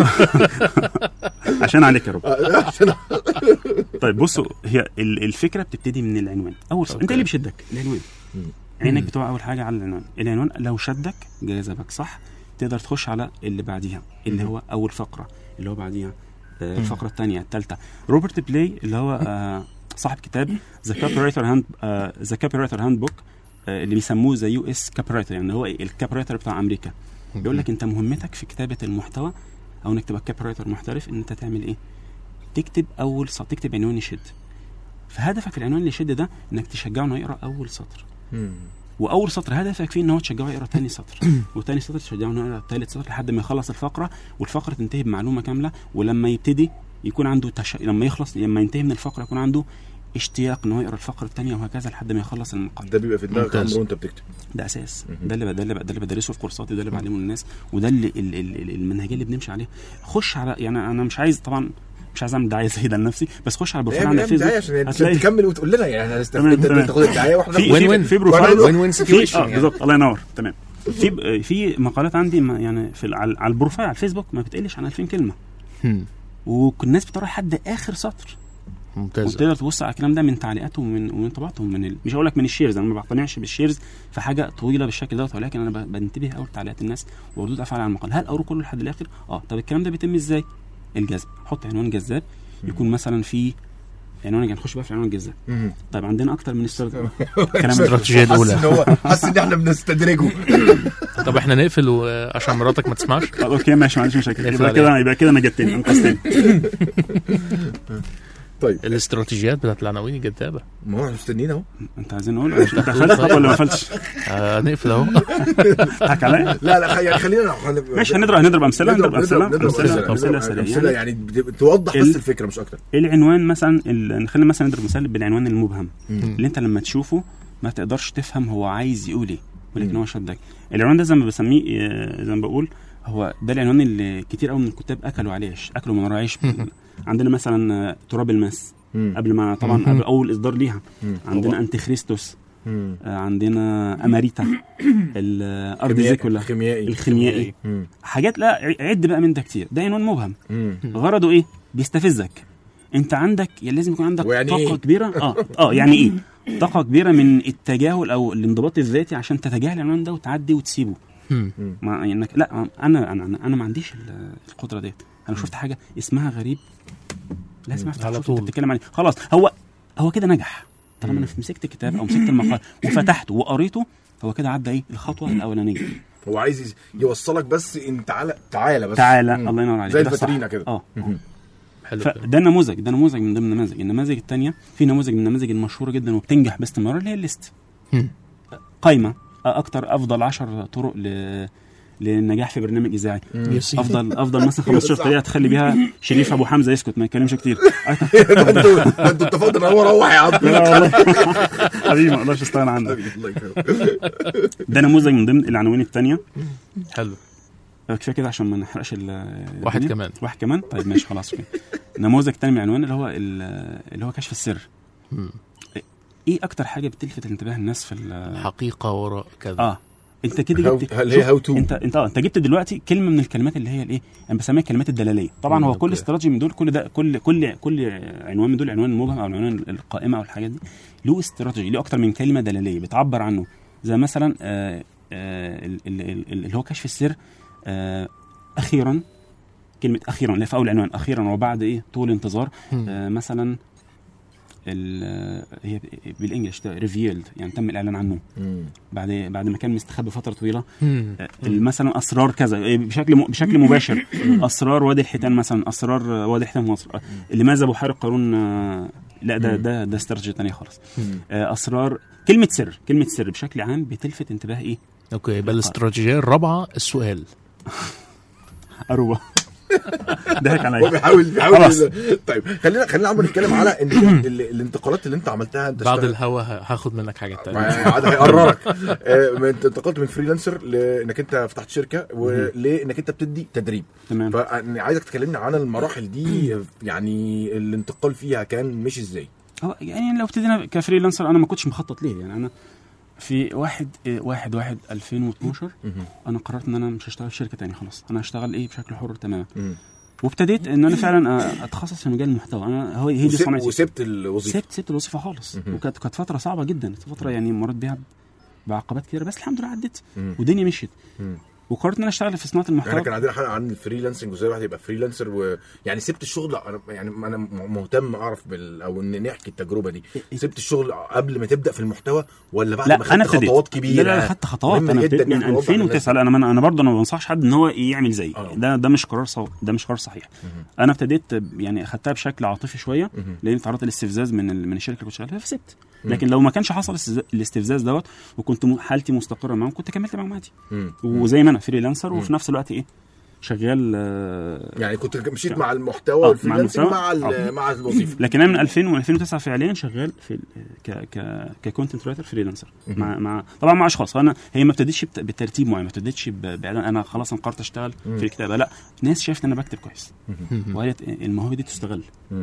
S6: عشان عليك يا رب. طيب بصوا، هي الفكره بتبتدي من العنوان. اول انت اللي بيشدك العنوان، عينك بتقع اول حاجه على العنوان. العنوان لو شدك جذبك صح، تقدر تخش على اللي بعديها اللي هو اول فقره، اللي هو بعديها آه الفقره الثانيه الثالثه. روبرت بلاي اللي هو آه صاحب كتاب ذا كوبيرايتر هاند ذا كوبيرايتر هاند بوك اللي بيسموه ذا يو اس كوبيرايتر، يعني هو الكوبيرايتر بتاع امريكا. بيقول لك انت مهمتك في كتابه المحتوى او انك تبقى كوبيرايتر محترف، ان انت تعمل ايه؟ تكتب اول سطر، تكتب عنوان يشد. فهدفك في العنوان اللي يشد ده انك تشجعه انه يقرا اول سطر، واول سطر هدفك فيه ان هو تشجعه يقرا ثاني سطر، وثاني سطر تشجعه انه يقرا ثالث سطر لحد ما يخلص الفقره، والفقره تنتهي بمعلومه كامله. ولما يبتدي يكون عنده تش... لما يخلص لما ينتهي من الفقره يكون عنده اشتياق انه يقرا الفقره الثانيه، وهكذا لحد ما يخلص المقال.
S4: ده بيبقى في دماغك عمره وانت بتكتب،
S6: ده اساس. ده اللي ده اللي ده اللي بدرسه في كورساتي، ده اللي بعلمه للناس، وده اللي المنهجيه اللي بنمشي عليها. خش على يعني انا مش عايز طبعا مش عايز اعمل دعايه زي ده لنفسي، بس خش على البروفايل على الفيسبوك
S4: عشان تكمل وتقول لنا يعني هنستفيد انت تاخد الدعايه واحنا
S6: وين وين في بروفايل
S3: وين وين سيتويشن.
S6: اه بالظبط، الله ينور. تمام. في في مقالات عندي يعني في على البروفايل على الفيسبوك ما بتقلش عن ألفين كلمه، وكل الناس بتقرا لحد اخر سطر.
S3: ممتاز.
S6: وتقدر تبص على الكلام ده من تعليقاتهم ومن ومن طبعاتهم، من ال... مش هقول لك من الشيرز، انا ما بقتنعش بالشيرز في حاجه طويله بالشكل ده، ولكن انا ب... بنتبه قوي لتعليقات الناس وردود افعال على المقال. هل قروا كله لحد الاخر؟ اه. طب الكلام ده بيتم ازاي؟ الجذب. حط عنوان جذاب يكون مثلا في عنوان، هنخش بقى في عنوان جذاب. طيب عندنا اكتر من استراتيجيه.
S3: كلام الاستراتيجيه الاولى
S4: حاسس ان هو حاسس ان احنا بنستدرجه.
S3: طب احنا نقفل عشان مراتك ما تسمعش.
S6: اوكي ماشي، ما عنديش مشاكل. يبقى كده يبقى كده انا جتني انقذتني.
S4: طيب
S3: الاستراتيجيات بتاعت العناوين الجذابه،
S4: ما هو مستنيين اهو.
S6: انت عايزين نقول انت دخلت ولا ما دخلتش؟
S3: آه نقفل اهو.
S6: حك عليا.
S4: لا لا يعني خلينا
S6: ماشي، هنضرب هنضرب امثله هنضرب امثله امثله
S4: امثله يعني توضح بس الفكره مش اكتر.
S6: العنوان مثلا، خلينا مثلا نضرب مثال بالعنوان المبهم اللي انت لما تشوفه ما تقدرش تفهم هو عايز يقول ايه، ولكن هو شدك. العنوان ده زي ما بسميه، زي ما بقول، هو ده العنوان اللي كتير قوي من الكتاب اكلوا عليه اكلوا من رعيش. عندنا مثلا تراب الماس قبل ما طبعا قبل اول اصدار ليها. عندنا انتي خريستوس، عندنا اماريتا، الارض زيكولا
S4: الخيميائي
S6: الخيميائي حاجات. لا عد بقى من ده كتير. ده عنوان مبهم. غرضه ايه؟ بيستفزك. انت عندك يعني لازم يكون عندك طاقه إيه؟ كبيره. اه اه يعني ايه طاقه كبيره من التجاهل او الانضباط الذاتي عشان تتجاهل العنوان ده وتعدي وتسيبه. ما يعني لا انا انا انا ما عنديش القدره ديت. انا شفت حاجه اسمها غريب لازم افتح اشوف انت بتتكلم عليه. خلاص هو هو كده نجح. طالما انا مسكت الكتاب او مسكت المقال وفتحته وقريته، هو كده عدى ايه الخطوه الاولانيه.
S4: هو عايز يوصلك بس انت تعالى تعالى بس
S6: تعالى. الله ينور عليك.
S4: زي الفترينه كده.
S6: اه حلو. فده نموذج ده نموذج من ضمن النماذج. النماذج الثانيه في نموذج من النماذج المشهوره جدا وبتنجح باستمرار اللي هي الليست. قائمه اكتر افضل عشر طرق ل للنجاح في برنامج اذاعي. افضل افضل مثلا خمستاشر طريقه تخلي بيها شريف ابو حمزه يسكت ما يتكلمش كتير.
S4: انتوا انتوا تفضل هو روح يا عم.
S6: حبيبي ما اقدرش استغنى عنك. ده نموذج من ضمن العناوين الثانيه.
S3: حلو
S6: كفايه كده عشان ما نحرقش
S3: واحد كمان
S6: واحد كمان طيب ماشي خلاص. نموذج ثاني من العنوان اللي هو اللي هو كشف السر. ايه اكتر حاجه بتلفت انتباه الناس في
S3: الحقيقه وراء كذا؟
S6: اه انت كده جبت
S4: هل هي هاو تو
S6: انت انت انت جبت دلوقتي كلمه من الكلمات اللي هي الايه انا بسميها الكلمات الدلاليه. طبعا هو كل استراتيجي من دول كل ده كل كل كل عنوان من دول عنوان المبهم او العنوان القائمه او الحاجات دي له استراتيجي له اكتر من كلمه دلاليه بتعبر عنه. زي مثلا آآ آآ اللي هو كشف السر. اخيرا كلمه اخيرا اللي في اول عنوان اخيرا وبعد ايه طول انتظار. مثلا هي بالانجلش ريفيلد يعني تم الاعلان عنه مم. بعد بعد ما كان مستخبي فتره طويله. مثلا اسرار كذا بشكل بشكل مباشر. اسرار وادي الحيتان مثلا اسرار وادي الحيتان مصر. لماذا بحيره قارون؟ لا ده ده ده استراتيجيه ثانيه خالص. اسرار كلمه سر كلمه سر بشكل عام بتلفت انتباه ايه.
S3: اوكي بل الاستراتيجيه الرابعه السؤال.
S6: اروى ضحك عليا.
S4: هو بيحاول بيحاول. طيب خلينا خلينا عم نتكلم على الانتقالات اللي انت عملتها. انت
S3: بعد الهوا هاخد منك حاجه ثانيه
S4: عاد هيقررك. انت انتقلت من فريلانسر لانك انت فتحت شركه ولانك انت بتدي تدريب.
S6: تمام.
S4: فانا عايزك تكلمنا عن المراحل دي، يعني الانتقال فيها كان مش ازاي؟
S6: اه يعني لو ابتدينا كفريلانسر انا ما كنتش مخطط ليه. يعني انا في واحد واحد واحد ألفين واثناشر انا قررت ان انا مش هشتغل في شركه تانية خلاص، انا هشتغل ايه بشكل حر تماما. وابتديت ان انا فعلا اتخصص في مجال المحتوى. انا هو هي دي صناعتي.
S4: وسبت الوظيفه
S6: سبت سبت الوظيفه خالص. وكانت كانت فتره صعبه جدا، فتره يعني مريت بيها بعقبات كتير، بس الحمد لله عدت والدنيا مشيت. وقررت ان انا اشتغل في صناعه المحتوى.
S4: انا كان عندنا حلقه عن الفريلانسنج وازاي الواحد يبقى فريلانسر، ويعني سبت الشغل. يعني انا مهتم اعرف بال... او ان نحكي التجربه دي. سبت الشغل قبل ما تبدا في المحتوى ولا بعد ما خدت خطوات كبيره؟
S6: لا لا خدت خطوات. انا من ألفين وتسعة. لا انا انا برضه انا ما بنصحش حد ان هو يعمل زي آه. ده ده مش قرار صو... ده مش قرار صحيح. مه. انا ابتديت يعني اخدتها بشكل عاطفي شويه لان تعرضت للاستفزاز من ال... من الشركه اللي كنت شغال فيها فسبت. لكن لو ما كانش حصل الاستفزاز دوت وكنت حالتي مستقره معاهم كنت كملت معاهم عادي. وزي ما انا فريلانسر وفي نفس الوقت ايه شغال.
S4: يعني كنت مشيت مع المحتوى والفريلانسنج مع مع, مع الوظيفه.
S6: لكن انا من ألفين و ألفين وتسعة فعليا شغال في ك ك ككونتنت رايتر فريلانسر مع مع طبعا مع اشخاص. انا هي ما ابتدتش بالترتيب معين، ما ابتدتش باعلان انا خلاص انا قررت اشتغل في الكتابه. لا ناس شافت ان انا بكتب كويس وهي الموهبه دي تستغل.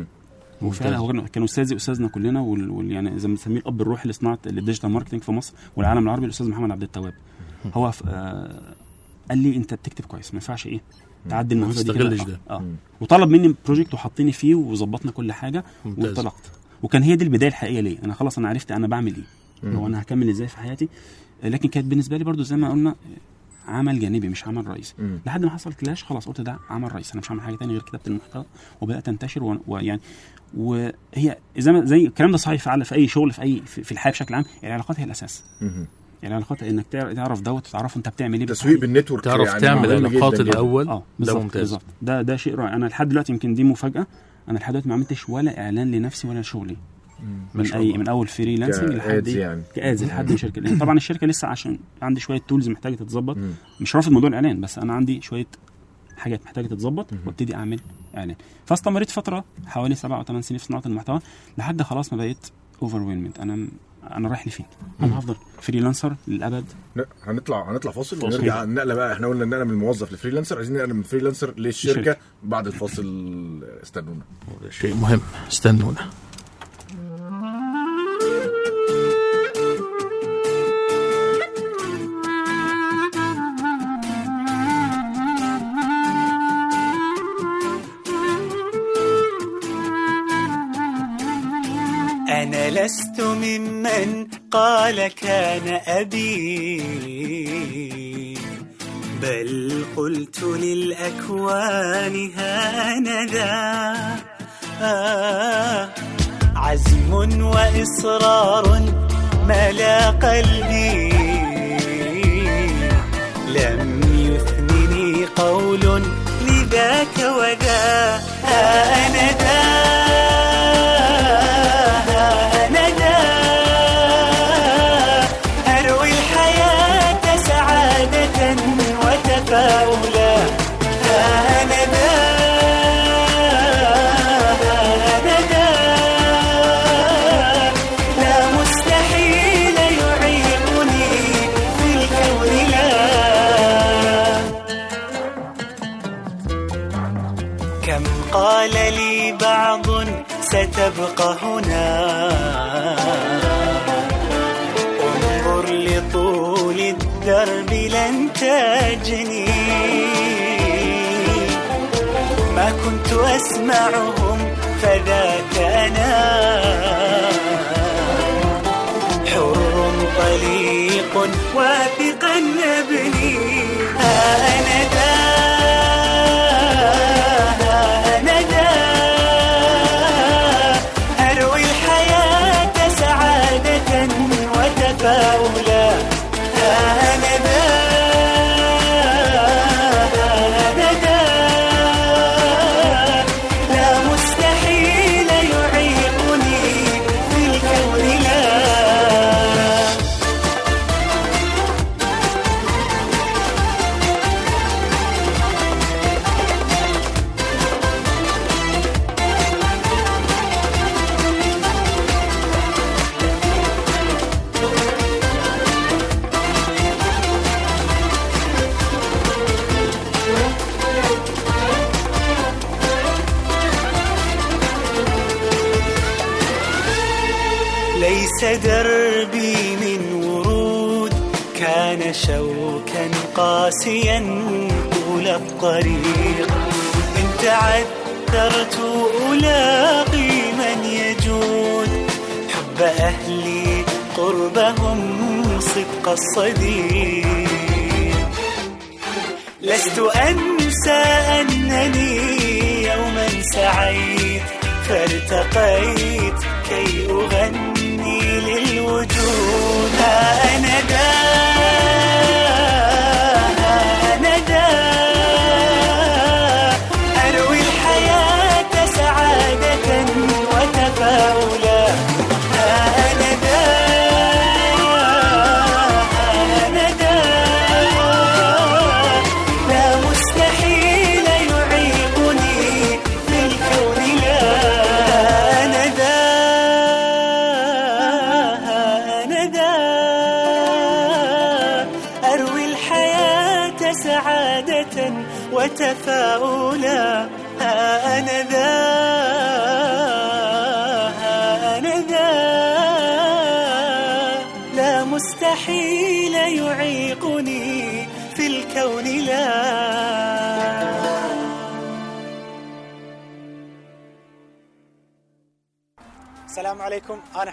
S6: وفعلا هو كان استاذي استاذنا كلنا وال يعني زي ما بنسميه الاب الروحي لصناعه الديجيتال ماركتنج في مصر والعالم العربي الاستاذ محمد عبد التواب. هو آه قال لي انت بتكتب كويس ما ينفعش ايه تعدي الموهبه دي كده. اه وطلب مني بروجكت وحطيني فيه وظبطنا كل حاجه وانطلقت. وكان هي دي البدايه الحقيقيه ليه. انا خلاص انا عرفت انا بعمل ايه وانا هكمل ازاي في حياتي. لكن كانت بالنسبه لي برضو زي ما قلنا عمل جانبي مش عمل رئيسي. لحد ما حصل كلاش خلاص قلت ده عمل رئيسي، انا مش هعمل حاجه ثانيه غير كتابه المحتوى. وبدات انتشر ويعني وهي زي ما زي الكلام ده صحيح فعلا في اي شغل في اي في الحياه بشكل عام. العلاقات هي الاساس. يعني العلاقات انك تعرف دوت وتعرف انت بتعمل ايه.
S4: تسويق بالنتورك
S3: تعرف يعني تعمل علاقات الاول.
S6: اه ده ممتاز. ده ده شيء رائع. انا لحد دلوقتي يمكن دي مفاجاه، انا لحد دلوقتي ما عملتش ولا اعلان لنفسي ولا لشغلي من اي من اول فريلانسنج لحد يعني كاز لحد شركه. لان طبعا الشركه لسه عشان عندي شويه تولز محتاجه تتظبط. مش رافض موضوع الاعلان بس انا عندي شويه حاجات محتاجه تتظبط وابتدي اعمل اعلان. فاستمريت فتره حوالي سبعة أو ثمان سنين في صناعه المحتوى لحد خلاص ما بقيت اوفرويلمنت. انا انا رايح لفين؟ انا هفضل فريلانسر للابد؟
S4: لا هنطلع هنطلع فاصل ونرجع النقله بقى. احنا قلنا النقله من الموظف للفريلانسر، عايزين نقله من الفريلانسر للشركه بعد الفاصل. استنونا،
S3: شيء مهم. استنونا.
S1: أنا لست ممن قال كان أبي، بل قلت للأكوان هانذا. آه عزم وإصرار ملا قلبي، لم يثنني قول لذاك وذا. أنا ذا فأولى. أنا ذا أنا ذا لا مستحيل يعيقني في الكون لا. كم قال لي بعض ستبقى هنا، انظر لطول الدرب لن تجني. ما كنت أسمعهم فذاك أنا، حر طليق واثقا أبني. أنا ذا أنا ذا أروي الحياة سعادة وتفاؤلا. أنا ذا أنا ذا لا مستحيل يعيقني في الكون لا. دربي من ورود كان شوكا قاسيا طول الطريق. إن تعثرت ألاقي من يجود حب أهلي قربهم صدق الصديق. لست أنسى أنني يوما سعيت فارتقيت كي أغني للوجود. ها أنا دا ها أنا دا أروي الحياة سعادة وتفاؤلا. ها أنا دا ها أنا دا لا مستحيل يعيقني في الكون. لا أنا دا أنا دا أروي الحياة سعادة وتفاؤلا. أنا ذا أنا ذا لا مستحيل يعيقني في الكون. لا السلام عليكم، أنا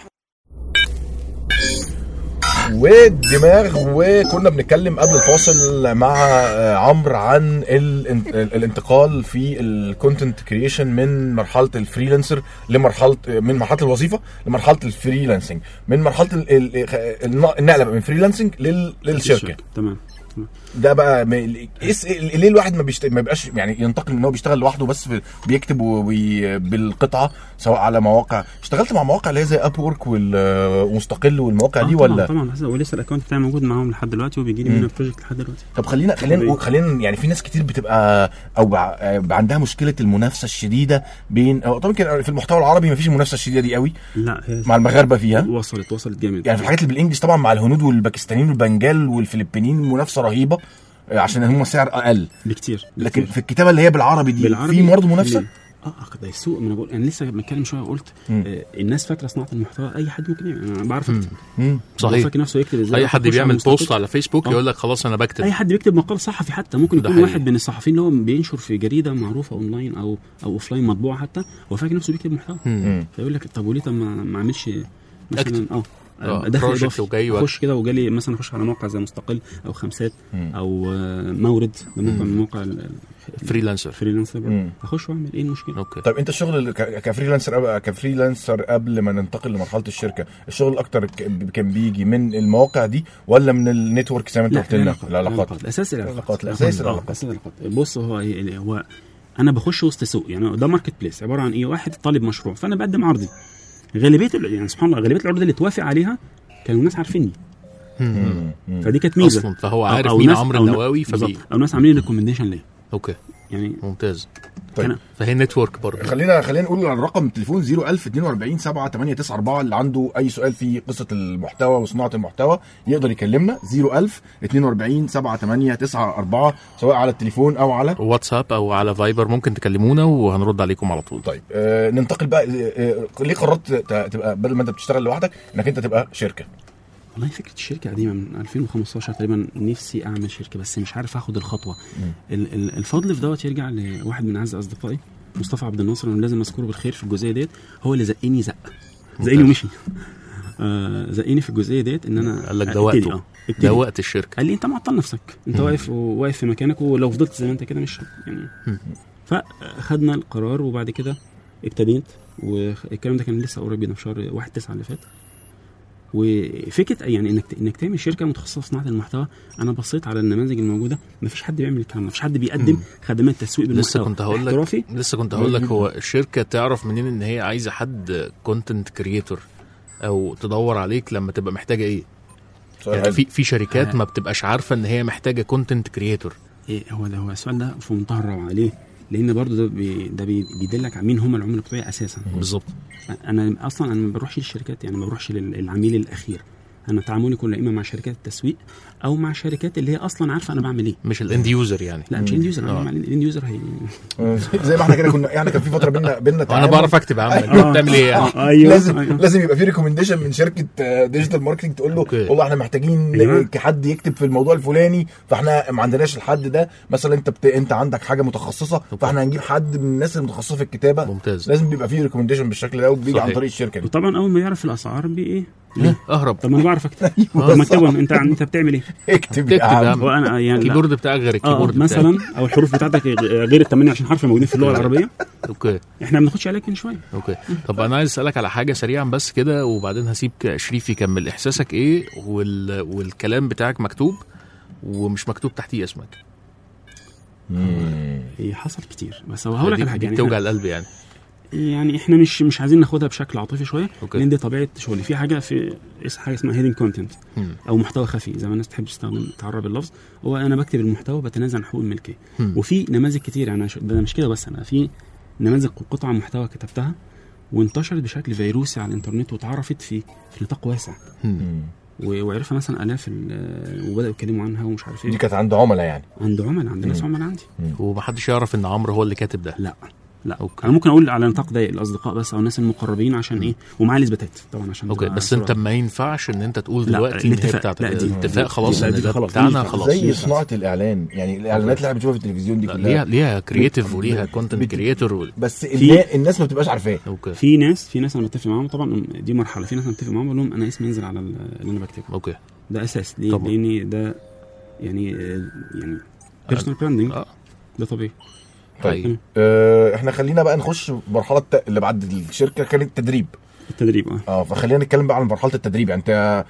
S4: والدماغ. وكنا بنتكلم قبل الفاصل مع عمرو عن الانتقال في الكونتنت كرييشن من مرحله الفريلانسر لمرحله من مرحله الوظيفه لمرحله الفريلانسنج، من مرحله النقله من فريلانسنج للشركه.
S6: تمام.
S4: ده بقى ليه الواحد ما بيشت... ما بيبقاش يعني ينتقل ان هو بيشتغل لوحده بس بيكتب وبي... بالقطعه، سواء على مواقع. اشتغلت مع مواقع اللي هي زي اب وورك والمستقل والمواقع
S6: آه
S4: دي
S6: طبعًا
S4: ولا؟
S6: طبعا طبعا ولسه الاكونت بتاعي موجود معاهم لحد دلوقتي وبيجي لي منه بروجكت لحد دلوقتي.
S4: طب خلينا خلينا خلينا يعني في ناس كتير بتبقى او بع... عندها مشكله المنافسه الشديده بين طبعا في المحتوى العربي ما فيش المنافسه الشديده دي قوي.
S6: لا
S4: مع المغاربه فيها
S6: وصلت وصلت جامد
S4: يعني في الحاجات اللي بالانجلش طبعا مع الهنود والباكستانيين والبنجال والفلبينيين منافسه رهيبه عشان هم سعر اقل
S6: بكتير.
S4: لكن في الكتابه اللي هي بالعربي دي
S6: بالعربي
S4: في برضه منافسه.
S6: اه ده السوق. انا بقول انا لسه بتكلم شويه قلت آه الناس فاكره صناعه المحتوى اي حد ممكن يعمل. انا بعرف اكتب
S3: صحيح.
S6: فاكر نفسه يكتب ازاي.
S3: اي حد بيعمل بوست على فيسبوك يقول لك خلاص انا بكتب.
S6: اي حد بيكتب مقال صحفي حتى ممكن يكون واحد من الصحفيين اللي هو بينشر في جريده معروفه اونلاين او او اوفلاين مطبوعه حتى، هو فاكر نفسه بيكتب محتوى. فيقول لك طب وليه طب ما اعملش مثلا اه دخل اضافي اخش كده وجالي مثلا اخش على موقع زي مستقل او خمسات او مورد موقع من موقع
S3: فريلانسر
S6: فريلانسر اخش واعمل ايه المشكله.
S3: أوكي.
S4: طيب انت الشغل كفريلانسر كفريلانسر قبل ما ننتقل لمرحله الشركه، الشغل الاكتر كان بيجي من المواقع دي ولا من النتورك زي ما انت قلت لنا؟ العلاقات
S6: الاساس
S4: العلاقات الاساس
S6: العلاقات. بص هو هو انا بخش وسط سوق يعني ده ماركت بليس عباره عن ايه؟ واحد طالب مشروع فانا بقدم عرضي. غالبيه يعني سبحان الله غالبيه العروض اللي توافق عليها كانوا الناس عارفيني. فدي كانت ميزه
S3: اصلا فهو عارف مين عمرو النواوي فبي
S6: او ناس عاملين ريكومنديشن ليه.
S3: اوكي
S6: يعني
S3: ممتاز.
S4: طيب
S3: فهي نتورك برضه.
S4: خلينا خلينا نقول على الرقم التليفون صفر ألف اتنين وأربعين سبعة تمانية تسعة أربعة اللي عنده اي سؤال في قصه المحتوى وصناعه المحتوى يقدر يكلمنا صفر ألف اتنين وأربعين سبعة تمانية تسعة أربعة سواء على التليفون او على
S3: واتساب او على فايبر، ممكن تكلمونا وهنرد عليكم على طول.
S4: طيب آه ننتقل بقى آه ليه قررت تبقى بدل ما انت بتشتغل لوحدك انك انت تبقى شركه؟
S6: والله فكره الشركه قديمه من ألفين وخمستاشر تقريبا، نفسي اعمل شركه بس مش عارف اخد الخطوه. الفضل في دوت يرجع لواحد من اعز اصدقائي مصطفى عبد الناصر، انا لازم اذكره بالخير في الجزئيه ديت. هو اللي زقني زق زقني ومشي آه زقني في الجزئيه ديت ان انا
S3: قال لك ده وقته آه. ده وقت الشركه.
S6: قال لي انت معطل نفسك، انت واقف واقف في مكانك ولو فضلت زي ما انت كده مش يعني. فخدنا القرار وبعد كده ابتديت، والكلام ده كان لسه قريب في شهر واحد تسعة اللي فات. وفكره يعني انك انك تعمل شركه متخصصه في صناعه المحتوى، انا بصيت على النماذج الموجوده مفيش حد بيعمل الكلام ده، مفيش حد بيقدم خدمات تسويق بالمحتوى.
S3: لسه كنت هقول لك لسه كنت هقول لك هو الشركه تعرف منين ان هي عايزه حد كونتنت كرييتور او تدور عليك لما تبقى محتاجه ايه؟ يعني في في شركات آه. ما بتبقاش عارفه ان هي محتاجه كونتنت كرييتور.
S6: ايه هو ده هو السؤال ده في منتهى الروعه. ليه؟ لان برضو ده بي ده بيدلك على مين هم العملاء بتوعي اساسا.
S3: بالظبط.
S6: انا اصلا انا ما بروحش للشركات، يعني ما بروحش للعميل الاخير، انا تعاملي كله اما مع شركات التسويق او مع شركات اللي هي اصلا عارفه انا بعمل ايه.
S3: مش الاند يوزر يعني.
S6: لا مش الاند يوزر. انا الاند يوزر هي
S4: زي ما احنا كده كنا يعني، كان في فتره بينا بينا
S3: انا بعرف اكتب يا عم بتعمل ايه يعني.
S6: ايوه
S4: لازم أيوة. لازم يبقى في ريكومنديشن من شركه ديجيتال ماركتنج تقول له والله احنا محتاجين أيوة. حد يكتب في الموضوع الفلاني، فاحنا ما عندناش الحد ده مثلا. انت بت... انت عندك حاجه متخصصه فاحنا هنجيب حد من الناس المتخصصه في الكتابه.
S3: ممتاز.
S4: لازم بيبقى في ريكومنديشن بالشكل ده وبيجي عن طريق الشركه دي.
S6: وطبعا اول ما يعرف الاسعار بي ايه
S3: اهرب.
S6: طب ما انا بعرف اكتب. طب ما اكتبهم. انت انت بتعمل ايه؟
S4: اكتب يا عم.
S6: وانا يعني
S3: الكيبورد بتاعك غير الكيبورد
S6: مثلا او الحروف بتاعتك غير ال ثمانية وعشرين حرف موجودين في اللغه العربيه.
S3: اوكي
S6: احنا ما بناخدش عليك من شويه.
S3: اوكي طب انا عايز اسالك على حاجه سريعا بس كده وبعدين هسيب شريف يكمل. احساسك ايه وال... والكلام بتاعك مكتوب ومش مكتوب تحتيه اسمك؟
S6: امم هي حصل كتير بس هو هقول لك على حاجه يعني
S3: توجع القلب يعني.
S6: يعني احنا مش مش عايزين ناخدها بشكل عاطفي شويه لان دي طبيعه شغلي. في حاجه في حاجه اسمها هيدن كونتنت او محتوى خفي زي ما الناس تحب تستخدم تعرب اللفظ. هو انا بكتب المحتوى بتنازل عن حقوق الملكيه. وفي نماذج كتير يعني ده مش كده بس، انا في نماذج قطع محتوى كتبتها وانتشرت بشكل فيروسي على الانترنت واتعرفت في في نطاق واسع وعرفها مثلا الاف وبداوا يتكلموا عنها ومش عارف ايه.
S4: دي كانت عند عملاء يعني.
S6: عند عملاء عند ناس عملاء عندي.
S3: ومحدش يعرف ان عمرو هو اللي كاتب ده.
S6: لا لا أوكي. انا ممكن اقول على نطاق ضيق الاصدقاء بس او الناس المقربين عشان ايه ومعايا الاثباتات طبعا عشان
S3: اوكي. بس انت ما ينفعش ان انت تقول دلوقتي ان هي بتاعتك. الاتفاق خلاص ان ده بتاعنا خلاص.
S4: زي صناعه الاعلان يعني الاعلانات اللي احنا بنشوفها في التلفزيون دي كلها
S3: ليها ليها كرييتيف وليها كونتنت كرييتور
S4: بس الناس ما بتبقاش عارفاه.
S6: في ناس في ناس انا متفق معاهم طبعا دي مرحله. في ناس انا متفق معاهم اقول لهم انا اسمي ينزل على اللي انا بكتبه.
S3: اوكي
S6: ده اساس ليه؟ لان ده يعني يعني بيرسونال براندنج ده طبيعي.
S4: طيب اه احنا خلينا بقى نخش مرحله اللي بعد الشركه كانت التدريب.
S6: التدريب اه
S4: اه فخلينا نتكلم بقى عن مرحله التدريب. يعني انت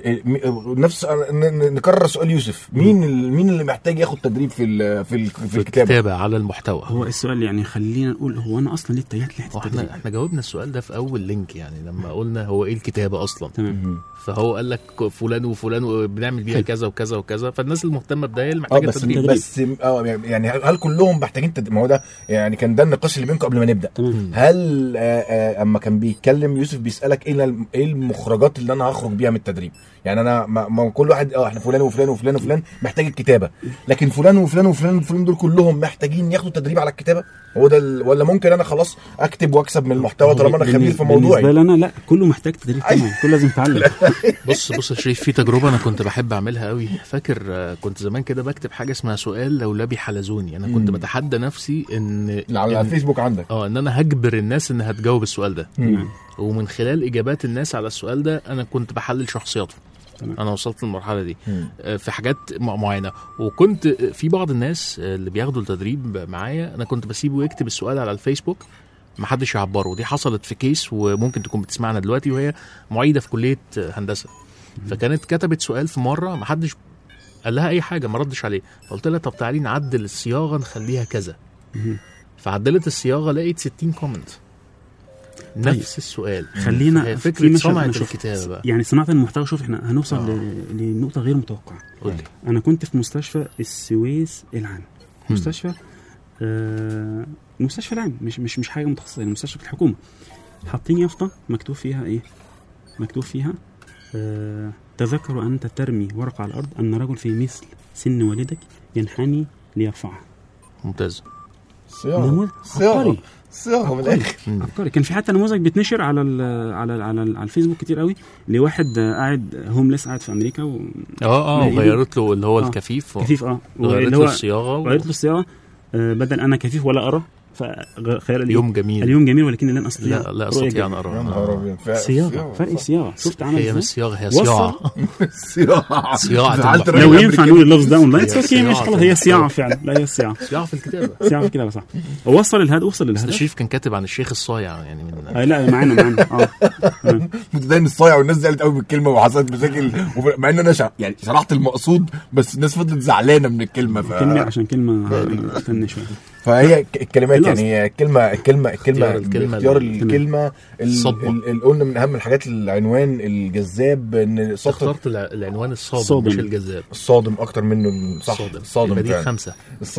S4: ال... نفس نكرر سؤال يوسف، مين مين اللي محتاج ياخد تدريب في ال... في, ال... في الكتابه
S3: الكتابه على المحتوى؟
S6: هو السؤال يعني خلينا نقول هو انا اصلا ليه اتجهت لحته التدريب؟
S3: احنا احنا جاوبنا السؤال ده في اول لينك يعني لما قلنا هو ايه الكتابه اصلا.
S6: تمام.
S3: فهو قال لك فلان وفلان وبنعمل بيها كذا وكذا وكذا. فالناس المهتمه بده هي اللي محتاجه
S4: تدريب. بس اه يعني هل كلهم محتاجين تدريب؟ ما هو ده يعني كان ده النقاش اللي بينكم قبل ما نبدا.
S6: تمام.
S4: هل آه آه اما كان بيتكلم يوسف بيسالك ايه ايه المخرجات اللي انا هخرج بيها من التدريب؟ يعني انا ما, ما كل واحد اه احنا فلان وفلان وفلان وفلان محتاج الكتابه، لكن فلان وفلان وفلان وفلان دول كلهم محتاجين ياخدوا تدريب على الكتابه؟ هو ده ال... ولا ممكن انا خلاص اكتب واكسب من المحتوى طالما انا خبير في موضوعي؟
S6: بالنسبه لي انا لا، كله محتاج تدريب طبعا. كله لازم يتعلم.
S3: بص بص يا شريف، في تجربه انا كنت بحب اعملها قوي. فاكر كنت زمان كده بكتب حاجه اسمها سؤال لولبي حلزوني. انا كنت بتحدى نفسي ان
S4: على الفيسبوك عندك
S3: اه ان انا هجبر الناس انها تجاوب السؤال ده. مم. ومن خلال اجابات الناس على السؤال ده انا كنت بحلل شخصياتهم. انا وصلت للمرحله دي مم. في حاجات معينه. وكنت في بعض الناس اللي بياخدوا التدريب معايا انا كنت بسيبه يكتب السؤال على الفيسبوك محدش يعبره. ودي حصلت في كيس وممكن تكون بتسمعنا دلوقتي، وهي معيده في كليه هندسه. فكانت كتبت سؤال في مره محدش قال لها اي حاجه، ما ردش عليه. فقلت لها طب تعالي نعدل الصياغه نخليها كذا. فعدلت الصياغه لقيت ستين كومنت نفس طيب. السؤال.
S6: خلينا
S3: فكره صناعه الكتابه بقى.
S6: يعني صناعه المحتوى. شوف احنا هنوصل آه. لنقطه غير متوقعه.
S3: قولي.
S6: انا كنت في مستشفى السويس العام. مستشفى آه مستشفى العام، مش مش مش حاجه متخصصه، يعني مستشفى الحكومه. حاطين يافطه مكتوب فيها ايه؟ مكتوب فيها آه تذكروا أنت ترمي ورقة على الأرض أن رجل في مثل سن والدك ينحني ليرفعها.
S3: ممتاز.
S4: صياغة صياغة صياغة من الآخر.
S6: عبقري. كان في حتى نموذج بيتنشر على ال على ال على, ال على الفيسبوك كتير قوي لواحد قاعد هومليس قاعد في أمريكا و
S3: اه اه وغيرت له اللي هو آه. الكفيف.
S6: كفيف اه
S3: وغيرت له الصياغة.
S6: وغيرت له الصياغة آه بدل أنا كفيف ولا أرى.
S3: فخير اليوم جميل.
S6: اليوم جميل ولكن لن استطيع.
S3: لا لا استطيع ان ارى.
S6: صياغه فرق الصياغه. شفت عامل
S3: ازاي؟ هي مش صياغه، هي صياعه.
S4: صياغه
S3: صياعه.
S6: لو ينفع نقول اللفظ ده اونلاين اوكي مش خلاص. هي صياعه فعلا. لا هي صياعه.
S3: صياعه في الكتابه.
S6: صياعه في الكتابه صح. وصل الهدف. وصل للهدف.
S3: الشريف كان كاتب عن الشيخ الصايع يعني من
S6: آه لا معانا معانا اه
S4: متدين الصايع والناس زعلت قوي بالكلمه وحصلت مشاكل، مع ان انا شع... يعني شرحت المقصود بس الناس فضلت زعلانه من الكلمه. ف...
S6: كلمه عشان كلمه استنى شويه.
S4: فهي الكلمات يعني الكلمه الكلمه الكلمه
S3: الكلمه
S4: اختيار الكلمه
S3: اللي
S4: قلنا من اهم الحاجات العنوان الجذاب، ان
S3: اخترت العنوان الصادم, الصادم مش الجذاب.
S4: الصادم اكتر منه صح.
S3: الصادم,
S4: الصادم
S3: دي خمسه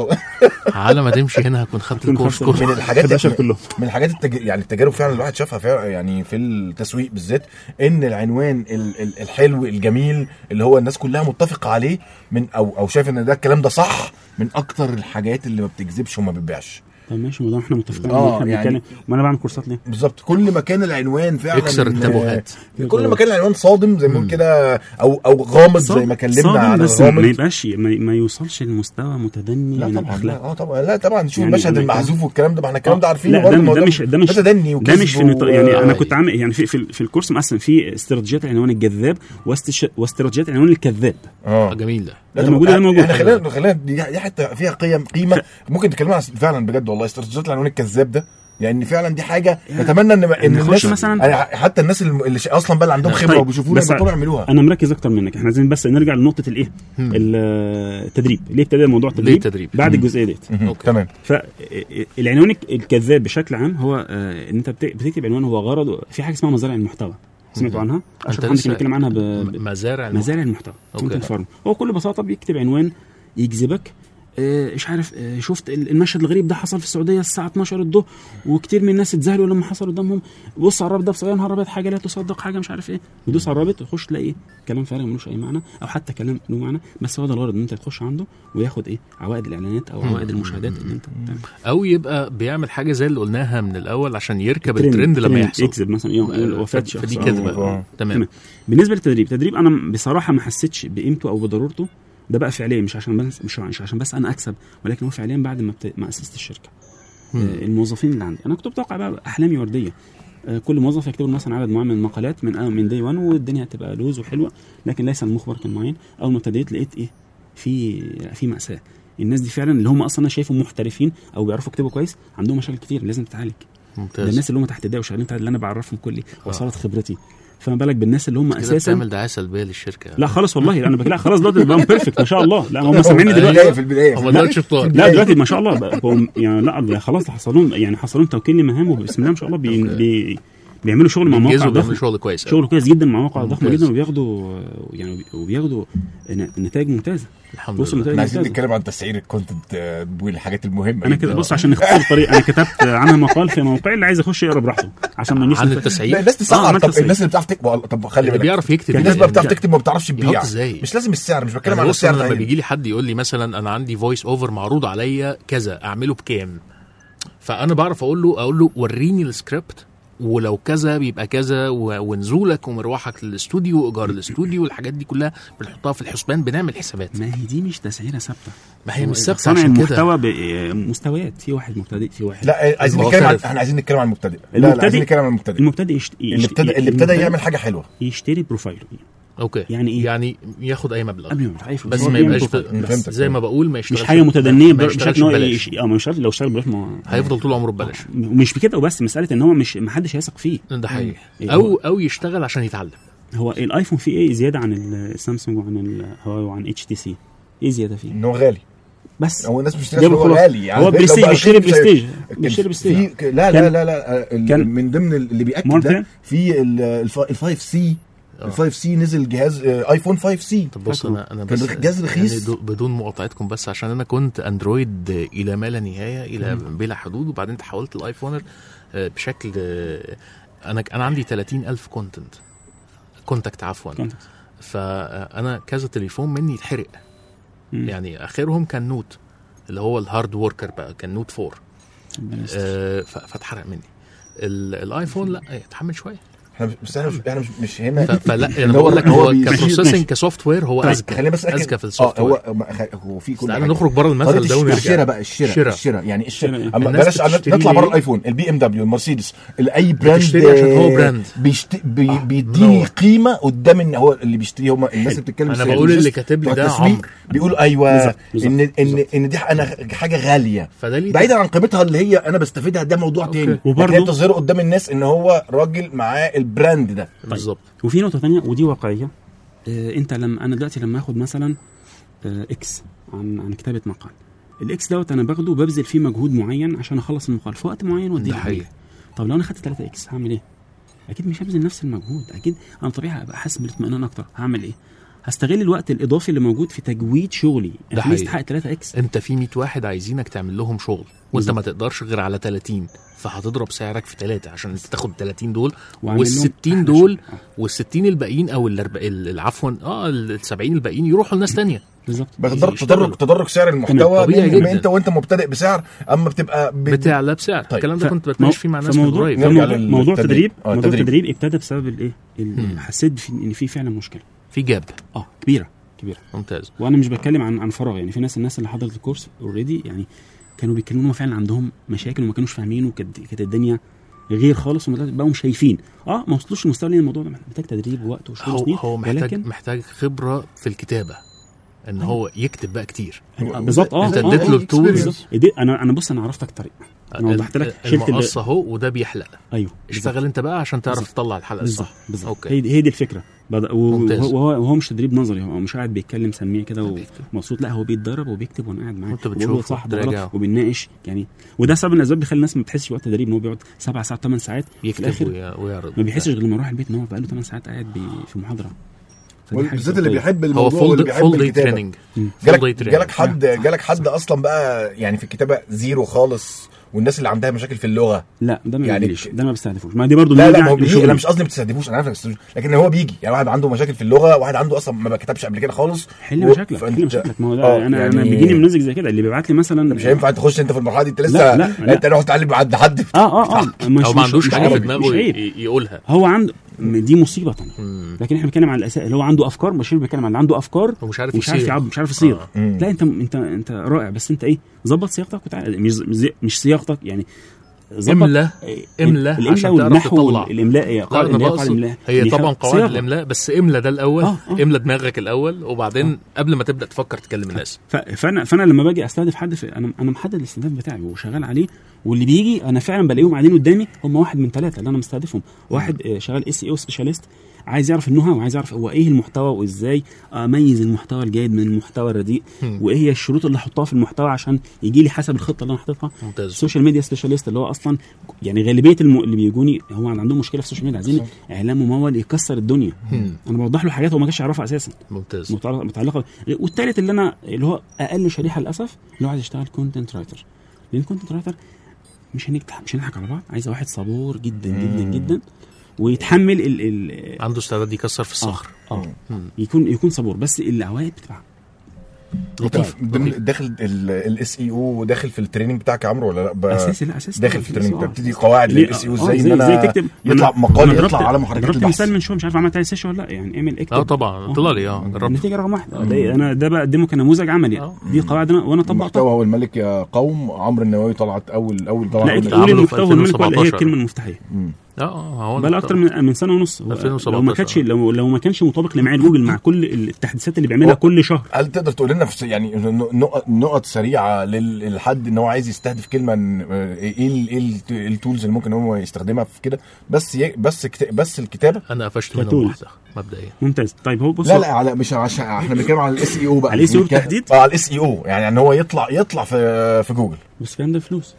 S3: على ما تمشي هنا هكون خدت الكورس كله.
S4: من الحاجات من, من الحاجات التج... يعني التجارب فعلا الواحد شافها فعلا يعني في التسويق بالذات، ان العنوان الحلو الجميل اللي هو الناس كلها متفقه عليه من او او شايف ان ده الكلام ده صح، من اكتر الحاجات اللي ما بتجذبش وما بتبيعش.
S6: طب ماشي، ما احنا متفقين ان احنا بنتكلم، ما انا بعمل كورسات ليه
S4: بالظبط. كل ما كان العنوان فعلا
S3: يكسر التابوهات،
S4: كل ما كان العنوان صادم زي ما بنقول كده او او غامض زي ما كلمنا
S6: على بس ما يبقاش ما يوصلش لمستوى متدني من الاخلاق.
S4: اه طبعا لا طبعا شوف يعني المشهد المحذوف والكلام ده، ما احنا الكلام ده عارفينه
S6: برضه. ده, ده مش ده مش
S4: تدني
S6: ده مش في و... يعني انا كنت عامل يعني في في, في الكورس مقسم في استراتيجيات العنوان الجذاب واستراتيجيات العنوان الكذاب.
S3: اه جميل ده
S6: ده موجود ده موجود.
S4: احنا خلينا خلينا دي حتى فيها قيم قيمه ف... ممكن تكلمنا فعلا بجد والله. استراتيجيات العنوان الكذاب ده يعني فعلا دي حاجه نتمنى ان ان الناس مثلا حتى الناس اللي اصلا بقى اللي عندهم خبره طيب وبيشوفونا يبطلوا يعملوها.
S6: انا مركز اكتر منك، احنا عايزين بس نرجع لنقطه الايه التدريب. ليه ابتدى الموضوع التدريب,
S3: التدريب
S6: بعد الجزئيه ديت؟
S4: تمام.
S6: فالعنوان الكذاب بشكل عام هو ان انت بتكتب عنوان هو غرض في حاجه اسمها مزارع المحتوى. سمعتوا عنها؟ عشان حد نتكلم عنها ب...
S3: مزارع
S6: مزارع المحتوى. ممكن فارم هو بكل بساطه بيكتب عنوان يجذبك. مش عارف شفت المشهد الغريب ده حصل في السعوديه الساعه اتناشر الظهر وكتير من الناس اتذهلوا لما حصل قدامهم. بص على الرابط ده بصراحه نهار ابيض، حاجه لا تصدق، حاجه مش عارف ايه. تدوس على الرابط وتخش تلاقي كلام فارغ ملوش اي معنى، او حتى كلام له معنى بس هو ده الغرض ان انت تخش عنده وياخد ايه عوائد الاعلانات او عوائد المشاهدات اللي انت بتعمل.
S3: او يبقى بيعمل حاجه زي اللي قلناها من الاول عشان يركب الترند لما يحصل
S6: يكسب مثلا يوم وفاه شخص.
S3: فدي كده تمام.
S6: بالنسبه للتدريب، تدريب انا بصراحه ما حسيتش بقيمته او بضرورته. ده بقى فعليا مش عشان بس مش, مش عشان بس انا اكسب، ولكن هو فعليا بعد ما بت... ما اسست الشركه. آه الموظفين اللي عندي انا كنت بتوقع بقى احلامي ورديه. آه كل موظف يكتب مثلا عدد معين من المقالات من آه من دي وان والدنيا هتبقى لوز وحلوه، لكن ليس المخبر كان معين. اول ما ابتديت لقيت ايه في في مأساة. الناس دي فعلا اللي هم اصلا انا شايفهم محترفين او بيعرفوا يكتبوا كويس عندهم مشاكل كتير لازم تتعالج.
S3: ممتاز.
S6: ده الناس اللي هم تحت ايديا وشغالين اللي انا بعرفهم كلي وصلت خبرتي. فما بالك بالناس اللي هم اساسا
S3: بتعمل دعايه سلبيه للشركه.
S6: لا خالص والله انا بقول خلاص دلوقتي بقى بيرفكت ما شاء الله. لا هم سامعيني دلوقتي
S4: في البدايه
S3: هم دلوقتي شفتوها.
S6: لا دلوقتي ما شاء الله هم يعني لا خلاص حصلوا يعني حصلوا توكيل لمهام وبسم الله ما شاء الله بي بي بيعملوا شغل مع مواقع ضخمه.
S3: شغل كويس
S6: شغل كويس جدا مع مواقع ضخمه جدا وبياخدوا يعني وبياخدوا نتائج ممتازه.
S3: الحمد لله.
S4: احنا عايزين نتكلم عن تسعير الكونتنت والحاجات المهمه.
S6: انا كده بص عشان نختصر الطريق انا كتبت عنها مقال في موقعي اللي عايز يخش يقرا براحته عشان ما نيجي
S3: عن التسعير.
S4: الناس تصعب. آه طب الناس اللي بتعرف تكتب طب خلي بالك
S3: بيعرف يكتب.
S4: الناس بقى بتعرف تكتب وما بتعرفش تبيع.
S3: مش
S4: لازم السعر، مش بتكلم عن السعر.
S3: لما بيجي لي حد يقول لي مثلا انا عندي فويس اوفر معروض عليا كذا اعمله بكام، فانا بعرف اقول له اقول له وريني السكريبت ولو كذا بيبقى كذا ونزولك ومروحك للاستوديو وايجار الاستوديو والحاجات دي كلها بنحطها في الحسبان، بنعمل حسابات.
S6: ما هي دي مش تسعيره ثابته،
S3: ما هي مش ثابته.
S6: صنع المحتوى بمستويات، في واحد مبتدئ في واحد
S4: لا عايزين نتكلم عن احنا عايزين نتكلم عن المبتدئ. لا لا عايزين نتكلم عن المبتدئ.
S6: المبتدئ يشت...
S4: اللي ابتدى اللي ابتدى يعمل حاجه حلوه
S6: يشتري بروفايل.
S3: اوكي
S6: يعني ايه؟
S3: يعني ياخد اي مبلغ
S6: بس
S3: ما يبقاش بس زي ما بقول ما يشتغلش
S6: مش حاجه متدنيه بشكل هو اه ما يشتغل. لو اشتغل ببلاش ما
S3: هيفضل طول عمره ببلاش.
S6: مش بكده وبس، مساله ان هو مش ما حدش هيثق فيه.
S3: ده حقيقي. او او يشتغل عشان يتعلم.
S6: هو الايفون فيه ايه زياده عن السامسونج وعن الهواوي وعن اتش تي سي؟ ايه زياده فيه؟
S4: انه غالي
S6: بس.
S4: هو الناس بتشتري هو غالي يعني.
S6: هو برستيج بيشتري برستيج بيشتري برستيج.
S4: لا لا لا لا من ضمن اللي بيأكد ده في الفايف سي الفايف سي نزل جهاز ايفون فايف سي.
S3: طب بص انا انا بس
S4: جهاز رخيص
S3: يعني بدون مقاطعتكم بس عشان انا كنت اندرويد الى ما لا نهايه الى بلا حدود، وبعدين تحولت الايفونر بشكل انا انا عندي ثلاثين ألف كونتنت كونتاكت عفوا كونتاكت. فانا كذا تليفون مني يتحرق يعني اخرهم كان نوت اللي هو الهارد وركر بقى كان نوت فور آه فاتحرق مني. الايفون لا يتحمل شويه.
S4: احنا مش احنا مش, مش هنا
S3: فلا انا بقول لك هو كبروسيسنج كسوفت وير هو اذكى.
S4: خلينا بس
S3: اذكى في السوفت وير.
S4: هو هو في كل
S3: حاجه نخرج بره المثل ده ونرجع
S4: الشراء بقى الشراء الشراء يعني الشراء اما بلاش نطلع بره الايفون البي ام دبليو المرسيدس اي براند
S3: عشان هو براند
S4: بيشت... بي... بيديني قيمه قدام ان هو اللي بيشتري هم الناس اللي بتتكلم.
S3: انا بقول اللي كاتب لي ده عمرو
S4: بيقول ايوه ان ان ان دي انا حاجه غاليه بعيدا عن قيمتها اللي هي انا بستفيدها ده موضوع تاني. وبرضه تظهر قدام الناس ان هو راجل معاه البراند ده
S3: بالظبط.
S6: وفي نقطه ثانيه ودي واقعيه. آه انت لما انا دلوقتي لما اخد مثلا آه اكس عن عن كتابه مقال الاكس دوت انا باخده وببذل فيه مجهود معين عشان اخلص المقال في وقت معين واديه
S3: ده حقيقي.
S6: طب لو انا خدت ثلاثة اكس هعمل ايه؟ اكيد مش هبذل نفس المجهود، اكيد انا طبيعي هبقى حاسس بالاطمئنان اكتر. هعمل ايه؟ هستغل الوقت الاضافي اللي موجود في تجويد شغلي عشان استحق ثلاثة اكس.
S3: انت في مية واحد عايزينك تعمل لهم شغل وانت ما تقدرش غير على ثلاثين، فهتضرب سعرك في ثلاثة عشان انت تاخد ثلاثين دول والستين دول والستين الباقيين او العفوا اه السبعين الباقيين يروحوا لناس تانية.
S6: بالظبط.
S4: بتدرج تدرج تدرج سعر المحتوى من انت وانت مبتدئ بسعر اما بتبقى
S3: ب... بتعلى بسعر.
S4: طيب.
S3: الكلام ده كنت بتناقش فيه مع ناس
S6: من قريب. موضوع التدريب
S4: آه
S6: موضوع التدريب ابتدى بسبب الايه حسيت في ان في فعلا مشكله
S3: في جاب
S6: اه كبيره كبيره.
S3: ممتاز.
S6: وانا مش بتكلم عن عن فراغ يعني، في ناس الناس اللي حضرت الكورس اوريدي يعني كانوا بيتكلموا فعلا عندهم مشاكل وما كانوش فاهمين وكانت الدنيا غير خالص وما بقوا شايفين اه ما وصلوش للمستوى لان الموضوع ده محتاج تدريب ووقت وشغل
S3: هو,
S6: سنين.
S3: هو محتاج محتاج خبره في الكتابه ان هو يكتب بقى كتير.
S6: بالظبط. اه
S3: انت اديت له التولز.
S6: انا انا بص انا عرفتك طريق، انا وضحت لك
S3: شلت المقص اهو وده بيحلق.
S6: ايوه
S3: اشتغل انت بقى عشان تعرف بالزبط. تطلع الحلقه الصح.
S6: بالظبط. هي هي دي الفكره. وهو وهو مش تدريب نظري، هو مش قاعد بيتكلم سميع كده ومبسوط، لا هو بيتدرب وبيكتب وانا قاعد معاه وبيقول صح ده وبنناقش يعني. وده سبب من الاسباب بيخلي الناس ما بتحسش وقت تدريب ان هو بيقعد سبع ساعات ثمان ساعات
S3: يكتب ويعرض،
S6: ما بيحسش غير لما يروح البيت ان هو بقى له ثمان ساعات قاعد في محاضره.
S4: بالذات اللي بيحب الموضوع واللي بيحب الكتابه. جالك, جالك حد جالك حد اصلا بقى يعني في الكتابه زيرو خالص والناس اللي عندها مشاكل في اللغه؟
S6: لا ده ما يعني بيجيش، ده ما بيستهدفوش. ما دي برضو
S4: لا لا ما هو بيجي. انا مش قصدي ما بتستهدفوش، انا عارف، لكن هو بيجي يعني واحد عنده مشاكل في اللغه، واحد عنده اصلا ما كتبش قبل كده خالص.
S6: حل مشاكلك حل مشاكلك. ما هو ده انا يعني انا بيجيني نموذج زي كده اللي بيبعت لي مثلا.
S4: مش هينفع تخش انت في المرحله دي، انت لسه لا لا لا. انت روح تعلم عند حد
S6: اه اه اه
S3: مش ما عندوش حاجه في دماغه يقولها.
S6: هو عنده دي مصيبه طبعا، لكن احنا بنتكلم عن الاساس اللي هو عنده افكار. بشير بيتكلم عن اللي عنده افكار
S3: ومش عارف
S6: مش عارف يعبر مش عارف يصيغ. لا انت انت انت رائع، بس انت ايه ظبط صياغتك وتعالى. مش مش صياغتك يعني
S3: املا املا عشان تعرف تطلع
S6: الاملاء. قاعده الاملاء
S3: هي طبعا قواعد الاملاء، بس املا ده الاول. آه آه. املا دماغك الاول وبعدين آه. قبل ما تبدا تفكر تكلم الناس.
S6: فانا فانا لما باجي استهدف حد في انا انا محدد الاستهداف بتاعي وشغال عليه، واللي بيجي انا فعلا بلاقيهم قاعدين قدامي هم واحد من ثلاثه اللي انا مستهدفهم. واحد شغال اس اي او سبيشاليست عايز يعرف النهى وعايز يعرف هو ايه المحتوى وازاي اميز المحتوى الجيد من المحتوى الرديء، وايه هي الشروط اللي احطها في المحتوى عشان يجي لي حسب الخطه اللي انا حاططها. السوشيال ميديا سبيشاليست اللي هو اصلا يعني غالبيه الم... اللي بيجوني هو عندهم مشكله في السوشيال ميديا، عايزين اعلام ممول يكسر الدنيا. انا بوضح له حاجات هو ما كانش يعرفها اساسا.
S3: ممتاز.
S6: متعلقه. والثالث اللي انا اللي هو اقل شريحه للاسف اللي هو عايز يشتغل كونتنت رايتر، لان كونتنت رايتر مش هنضحك مش هنضحك على بعض، عايز واحد صبور جدا جدا جدا ويتحمل ال ال
S3: عنده استعداد يكسر في الصخر.
S6: اه, آه. يكون يكون صبور، بس العوائد بتبقى
S4: لطيف. داخل الاس اي او وداخل في التريننج بتاعك يا عمرو ولا لا؟
S6: اساسي. لا اساسي
S4: داخل في التريننج بتبتدي قواعد للاس اي او ازاي ان انا تكتب يطلع مقال يطلع على محركات البحث.
S6: مثال من شويه مش عارف عملت عليه سيشن ولا لا، يعني اعمل اكتب.
S3: اه طبعا طلع لي اه جربت.
S6: النتيجه رقم واحد ده انا ده بقدمه كنموذج عملي. آه. دي قواعد وانا طبقتها.
S4: المحتوى هو الملك يا قوم. عمرو النووي طلعت اول اول طبعا.
S6: لا اقول المحتوى هو الملك ولا هي الكلمه المفتاحيه.
S3: اه هو
S6: بقى اكتر من من سنه ونص. لو ما كانش لو لو ما كانش مطابق لمعايير جوجل مع كل التحديثات اللي بيعملها كل شهر.
S4: هل تقدر تقول لنا يعني نقط نقط سريعه للحد ان هو عايز يستهدف كلمه ايه ايه التولز اللي ممكن هو يستخدمها في كده؟ بس بس بس الكتابه
S3: انا قفشت منهم واحده مبدئيا.
S6: ممتاز. طيب هو بص
S4: لا لا على مش عشان احنا بنتكلم على الاس اي او بقى.
S6: على الاس اي او بالتحديد.
S4: اه على الاس اي او يعني ان هو يطلع يطلع في في جوجل.
S6: بس كان ده فلوس.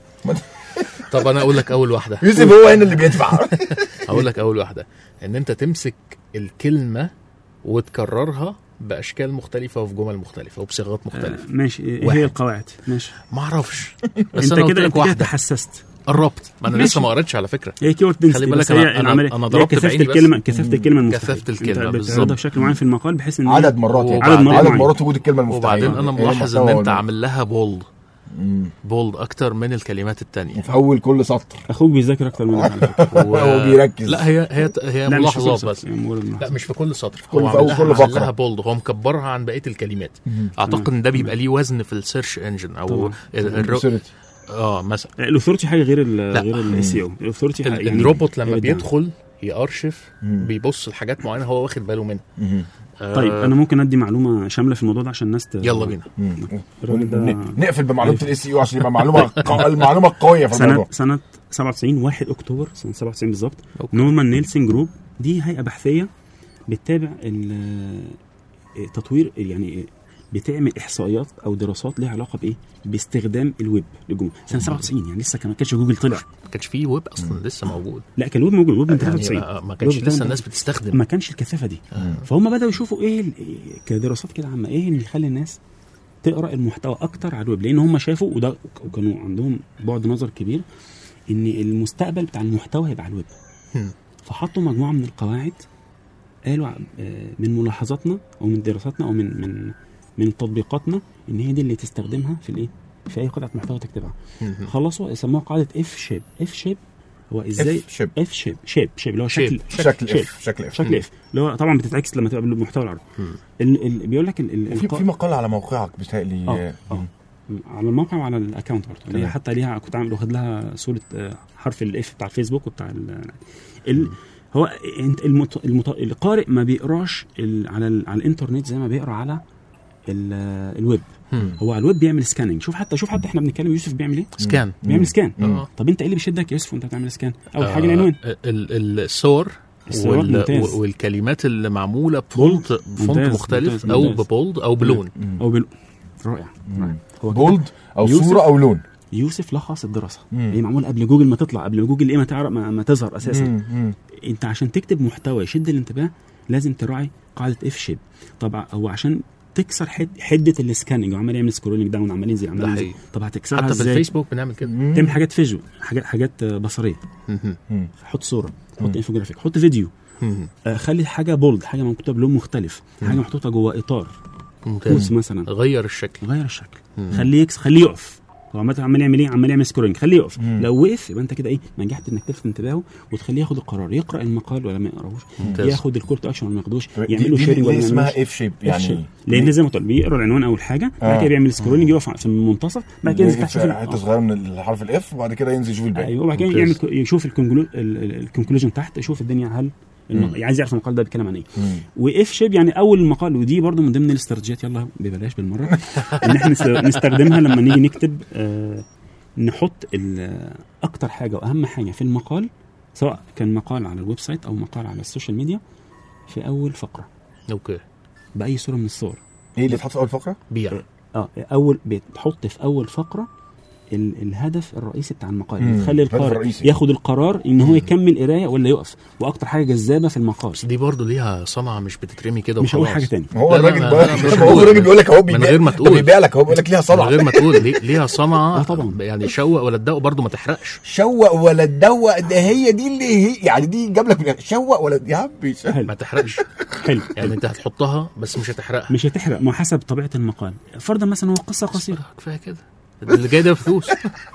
S3: طب انا اقول لك اول واحده.
S4: يوسف هو هنا اللي بيدفع.
S3: اقول لك اول واحده ان انت تمسك الكلمه وتكررها باشكال مختلفه وفي جمل مختلفه وبصيغات مختلفه.
S6: آه ماشي. ايه هي القواعد؟ ماشي
S3: ما اعرفش بس
S6: انت كده واحده حسست
S3: قربت. ما انا ماشي. لسه ما قريتش على فكره.
S6: هي كيورد
S3: خلي بالك انا انا, أنا ضربت
S6: كثافه الكلمه كثافه الكلمه المفتاحه.
S3: كثافه الكلمه
S6: بالظبط بشكل معين في المقال بحيث ان
S4: عدد مرات يعني
S6: عدد مرات,
S4: عدد مرات وجود الكلمه المفتاحه.
S3: وبعدين انا ملاحظ ان انت عامل لها بولد بولد اكتر من الكلمات التانية
S4: في اول كل سطر.
S6: اخوك بيذاكر اكتر منك
S4: و... هو بيركز.
S3: لا هي هي هي ملاحظات بس. لا مش في كل سطر. هو عامل كل فقره لها بولد، هو مكبرها عن بقيه الكلمات. اعتقد ان ده بيبقى ليه وزن في السيرش انجن او الر... اه مثلا
S6: الاثورتي حاجه غير ال غير الاس اي او. الاثورتي
S3: يعني الروبوت لما بيدخل يارشف بيبص لحاجات معينه هو واخد باله منها.
S6: طيب انا ممكن ادي معلومه شامله في الموضوع ده عشان الناس ت...
S3: يلا بينا
S4: نقفل بمعلومه الاس اي او عشان يبقى معلومه المعلومه القويه في الموضوع.
S6: سنه سنه سبعة وتسعين واحد اكتوبر سنه سبعة وتسعين بالظبط. نورمان نيلسون جروب دي هيئه بحثيه بتتابع التطوير يعني بتعمل احصائيات او دراسات ليها علاقه بايه باستخدام الويب للجمهور سنه سبعة وتسعين. يعني لسه ما كانش جوجل طلع،
S3: ما كانش فيه ويب اصلا لسه موجود.
S6: لا كان الويب موجود، الويب من ثلاثة وتسعين
S3: يعني ما كانش لسه الناس بتستخدم،
S6: ما كانش الكثافه دي. مم. فهم بداوا يشوفوا ايه كدراسات كده عامه ايه اللي يخلي الناس تقرا المحتوى اكتر على الويب، لان هم شافوا وده وكانوا عندهم بعد نظر كبير ان المستقبل بتاع المحتوى هيبقى على الويب. مم. فحطوا مجموعه من القواعد، قالوا من ملاحظاتنا او من دراساتنا او من من من تطبيقاتنا ان هي دي اللي تستخدمها في الايه في اي قطعه محتوى تكتبها. خلصوا يسموها قاعده اف شيب. اف شيب هو ازاي اف شيب اف شيب شيب شيب اللي هو شكل
S4: شكل اف شكل اف
S6: شكل اف اللي هو طبعا بتتعكس لما تبقى بالمحتوى العربي. ال ال بيقول لك
S4: في في مقال على موقعك بيتهيألي
S6: آه. آه. على الموقع وعلى الاكونت برضه اللي حتى ليها كنت عامل واخد لها صوره حرف الاف بتاع الفيسبوك وبتاع ال هو انت المت... المت... القارئ ما بيقراش ال... على ال... على الانترنت زي ما بيقرا على ال... الويب. هم. هو على الويب بيعمل سكاننج. شوف حتى شوف حتى احنا بنتكلم يوسف بيعمل ايه
S3: سكان
S6: بيعمل سكان. مم. طب انت ايه اللي بيشدك يا يوسف وانت بتعمل سكان؟ اول آه حاجه العنوان،
S3: الصور وال... والكلمات اللي معموله بفونت فونت مختلف ممتاز. او ببولد او بلون
S6: مم. او بلون رائع.
S4: هو بولد او صوره او لون.
S6: يوسف لخص الدراسه هي معمول قبل جوجل ما تطلع، قبل جوجل ايه ما تعرف ما, ما تظهر اساسا. مم. مم. انت عشان تكتب محتوى يشد الانتباه لازم تراعي قاعده اف شيب. طبعا هو عشان تكسر حد حده السكاننج وعمال يعمل سكرولينج داون وعمال ينزل عمال ينزل. طب هتكسرها
S3: حتى
S6: ازاي؟
S3: في الفيسبوك بنعمل كده،
S6: تعمل حاجات فيجوال، حاجات حاجات بصريه. حط صوره، حط انفوجرافيك، حط فيديو. آه خلي حاجه بولد، حاجه مكتوبه بلون مختلف، حاجه محطوطه جوه اطار ممتاز مثلا.
S3: غير الشكل
S6: غير الشكل خليه يكس خليه يقف. هو عمال عمال يعمل ايه؟ عمال يعمل سكرولينج، خليه يقف. لو وقف يبقى انت كده ايه نجحت انك تلفت انتباهه وتخليه ياخد القرار، يقرا المقال ولا ما يقراهوش، ياخد الكول تو اكشن ولا ما ياخدوش، يعملوا شيرنج ولا ما يعملوش.
S4: اسمها اف شيب يعني
S6: لان زي ما قلت بيقرا العنوان اول حاجه، بعد آه. كده بيعمل سكرولينج يقف في المنتصف، بعد كده ينزل تحت
S4: حته صغيره من الحرف الاف وبعد كده ينزل يشوف الباقي.
S6: ايوه بعد كده يعمل يشوف الكونكلوجن تحت، يشوف الدنيا هل المق... عايز يعرف المقال ده بيتكلم عن ايه. واف شيب يعني اول المقال، ودي برضو من ضمن الاستراتيجيات يلا ببلاش بالمره ان احنا نستخدمها لما نيجي نكتب. آه نحط اكتر حاجه واهم حاجه في المقال، سواء كان مقال على الويب سايت او مقال على السوشيال ميديا، في اول فقره.
S3: اوكي.
S6: باي صوره من الصور.
S4: ايه اللي تحط في اول فقره؟
S3: بيع.
S6: اه اول بتحط في اول فقره ال- الهدف الرئيسي بتاع المقال، تخلي القارئ ياخد القرار ان هو يكمل قرايه ولا يقف، واكتر حاجه جذابه في المقال.
S3: دي برضو ليها صنعه مش بتترمي كده
S6: وخلاص، مش هقول حاجه تاني.
S4: هو الراجل هو الراجل بيقول لك اهو
S3: من غير ما تقول
S4: بيبيع لك، هو بيقول لك ليها صنعه
S3: من غير ما تقول ليها صنعه.
S6: اه طبعا
S3: يعني شوق ولا تدوق برضو ما تحرقش.
S4: شوق ولا تدوق ده هي دي اللي هي يعني دي جاب لك شوق ولا يا عبي
S3: ما تحرقش. حلو. يعني انت هتحطها بس مش هتحرقها.
S6: مش هتحرق ما حسب طبيعه المقال. فرضا مثلا هو قصه قصيره
S3: كفايه كده، اللي جاي ده فلوس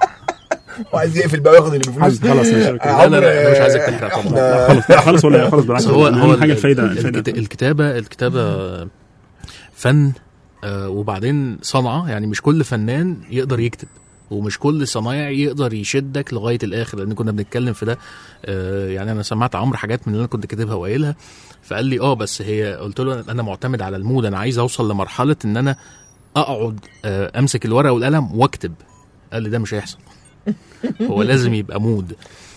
S4: وعايز يقفل بقى وياخد اللي بفلوس.
S6: خلاص مش
S3: لا لا مش عايزك تحرق طبعا.
S6: خلاص خلاص ولا خلاص بالعكس.
S3: هو هو
S6: حاجه الفايده
S3: الكتابه الكتابه فن آه وبعدين صنعه. يعني مش كل فنان يقدر يكتب، ومش كل صنايعي يقدر يشدك لغايه الاخر، لان كنا بنتكلم في ده. آه يعني انا سمعت عمرو حاجات من اللي انا كنت كاتبها وقايلها، فقال لي اه بس هي، قلت له انا معتمد على المود، انا عايز اوصل لمرحله ان انا اقعد آه امسك الورقه والقلم واكتب. قال لي ده مش هيحصل، هو لازم يبقى مود.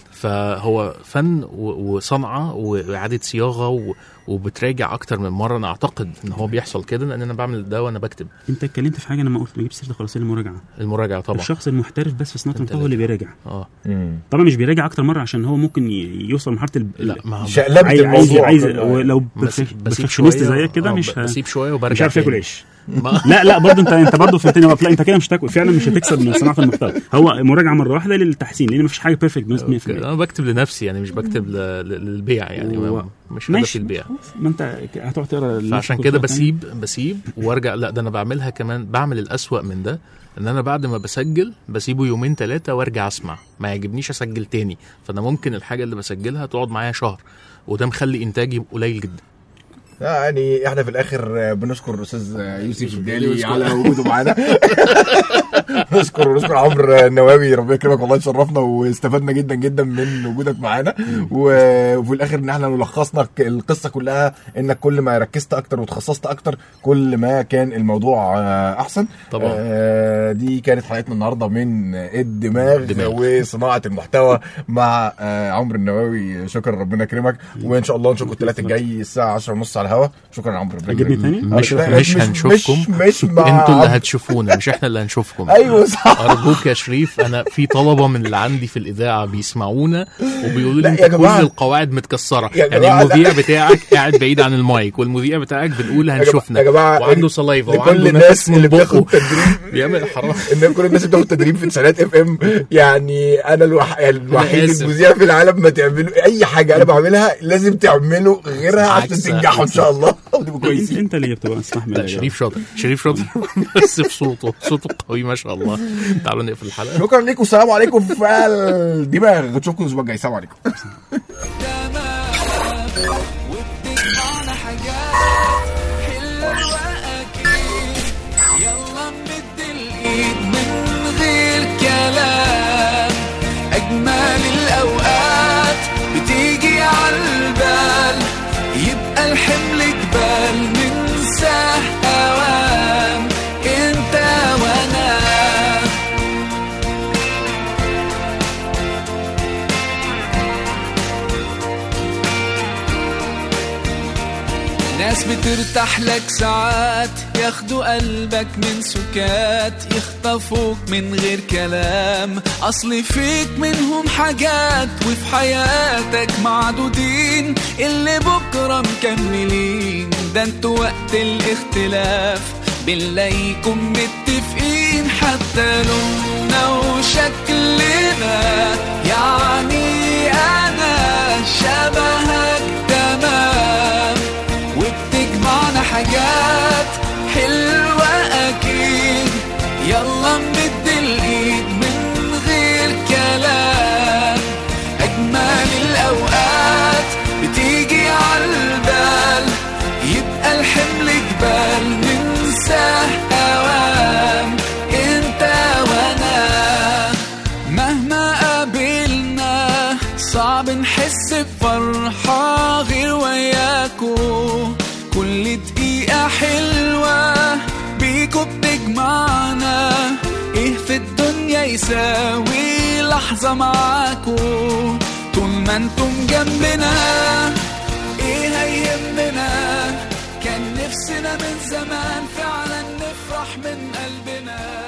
S3: فهو فن وصنعه واعاده صياغه وبتراجع اكتر من مره. انا اعتقد ان هو بيحصل كده لان انا بعمل ده وانا بكتب.
S6: انت اتكلمت في حاجه انا ما قلت، ما جبت سيره خلاص المراجعه.
S3: المراجعه طبعا
S6: الشخص المحترف بس في صناعه المحتوى اللي بيراجع.
S3: اه
S6: طبعا مش بيراجع اكتر مره عشان هو ممكن يوصل لمرحله ال...
S3: لا ما
S4: شقلبت الموضوع.
S6: عايز لو بيرفكشنست زيك كده مش
S3: بسيب شويه وبرجع
S6: مش عارف ياكل عيش. لا لا برضه انت انت برضه فهمتني. لا انت كده مش هتاكل فعلا، مش هتكسب من صناعه المحتوى. هو مراجعه مره واحده للتحسين، لان مفيش حاجه بيرفكت مية في المية.
S3: انا بكتب لنفسي يعني، مش بكتب للبيع يعني. و... مش هدفي البيع.
S6: ما انت هتقعد تقرا.
S3: عشان كده بسيب بسيب وارجع. لا ده انا بعملها كمان، بعمل الأسوأ من ده، ان انا بعد ما بسجل بسيبه يومين ثلاثه وارجع اسمع. ما يعجبنيش اسجل تاني، فانا ممكن الحاجه اللي بسجلها تقعد معايا شهر، وده مخلي انتاجي قليل جدا.
S4: يعني احنا في الاخر بنشكر الاستاذ يوسف الدالي على وجوده معانا. نشكر نشكر عمرو النواوي، ربنا يكرمك والله، تشرفنا واستفدنا جدا جدا من وجودك معانا. وفي الاخر ان احنا لخصنا القصه كلها، انك كل ما ركزت اكتر وتخصصت اكتر كل ما كان الموضوع احسن
S3: طبعا.
S4: دي كانت حلقتنا النهارده من الدماغ, الدماغ. وصناعه المحتوى مع عمرو النواوي. شكرا، ربنا يكرمك، وان شاء الله نشوفكم الثلاث الجاي الساعه عشرة ونص على على الهوا. شكرا يا عمرو.
S6: عجبني تاني.
S3: مش مش هنشوفكم،
S4: مش
S3: انتوا اللي هتشوفونا مش احنا اللي هنشوفكم.
S4: ايوه صح.
S3: ارجوك يا شريف، انا في طلبه من اللي عندي في الاذاعه بيسمعونا وبيقولوا لي
S4: لا يا
S3: انت كل
S4: جماعة.
S3: القواعد متكسره،
S4: يا
S3: يعني
S4: جماعة
S3: المذيع بتاعك قاعد بعيد عن المايك، والمذيع بتاعك بنقول هنشوفنا
S4: يا جماعة
S3: وعنده صلايفه
S4: لكل
S3: وعنده
S4: الناس
S3: نفس
S4: اللي
S3: من بقه
S4: بتاخد تدريب
S3: بيعمل حرام.
S4: ان كل الناس اللي بتاخد تدريب في تسعينات اف ام، يعني انا الوح... الوحيد
S3: آسف.
S4: المذيع في العالم ما تعملوا اي حاجه انا بعملها لازم تعملوا غيرها عشان
S3: عكس-
S4: تنجحوا ان شاء الله وتبقوا
S6: انت,
S4: كويسين.
S6: انت اللي بتبقى استحمل.
S3: لا شريف شاطر، شريف شاطر بس بصوته، صوته قوي ما شاء الله. تعالوا نقفل الحلقه.
S4: شكرا لكم، السلام عليكم في الدماغ، نشوفكم الاسبوع الجاي، السلام عليكم.
S7: وبتجمعنا حاجات حلوة أكيد، يلا نمد الإيد من غير كلام، أجمل الأوقات بتيجي عالبال، يبقى الحمل جبال ننساه أوام، أنت وأنا. ناس بترتاح لك ساعات، ياخدوا قلبك من سكات، يخطفوك من غير كلام، أصل فيك منهم حاجات، وفي حياتك معدودين اللي بكرة مكملين، ده انتوا وقت الاختلاف بنلاقيكم متفقين، حتى لوننا وشكلنا، يعني أنا شبهك تمام، وبتجمعنا حاجات حلوة أكيد، يلا نمد الإيد من غير كلام، أجمل الأوقات بتيجي عالبال، يبقى الحمل جبال ننساه أوام، أنت وأنا. مهما قابلنا صعب نحس بفرحة غير وياكو، كل دقيقة حلوة بيكو بتجمعنا، ايه في الدنيا يساوي لحظة معاكو، طول ما انتم جنبنا ايه هيهمنا، كان نفسنا من زمان فعلا نفرح من قلبنا.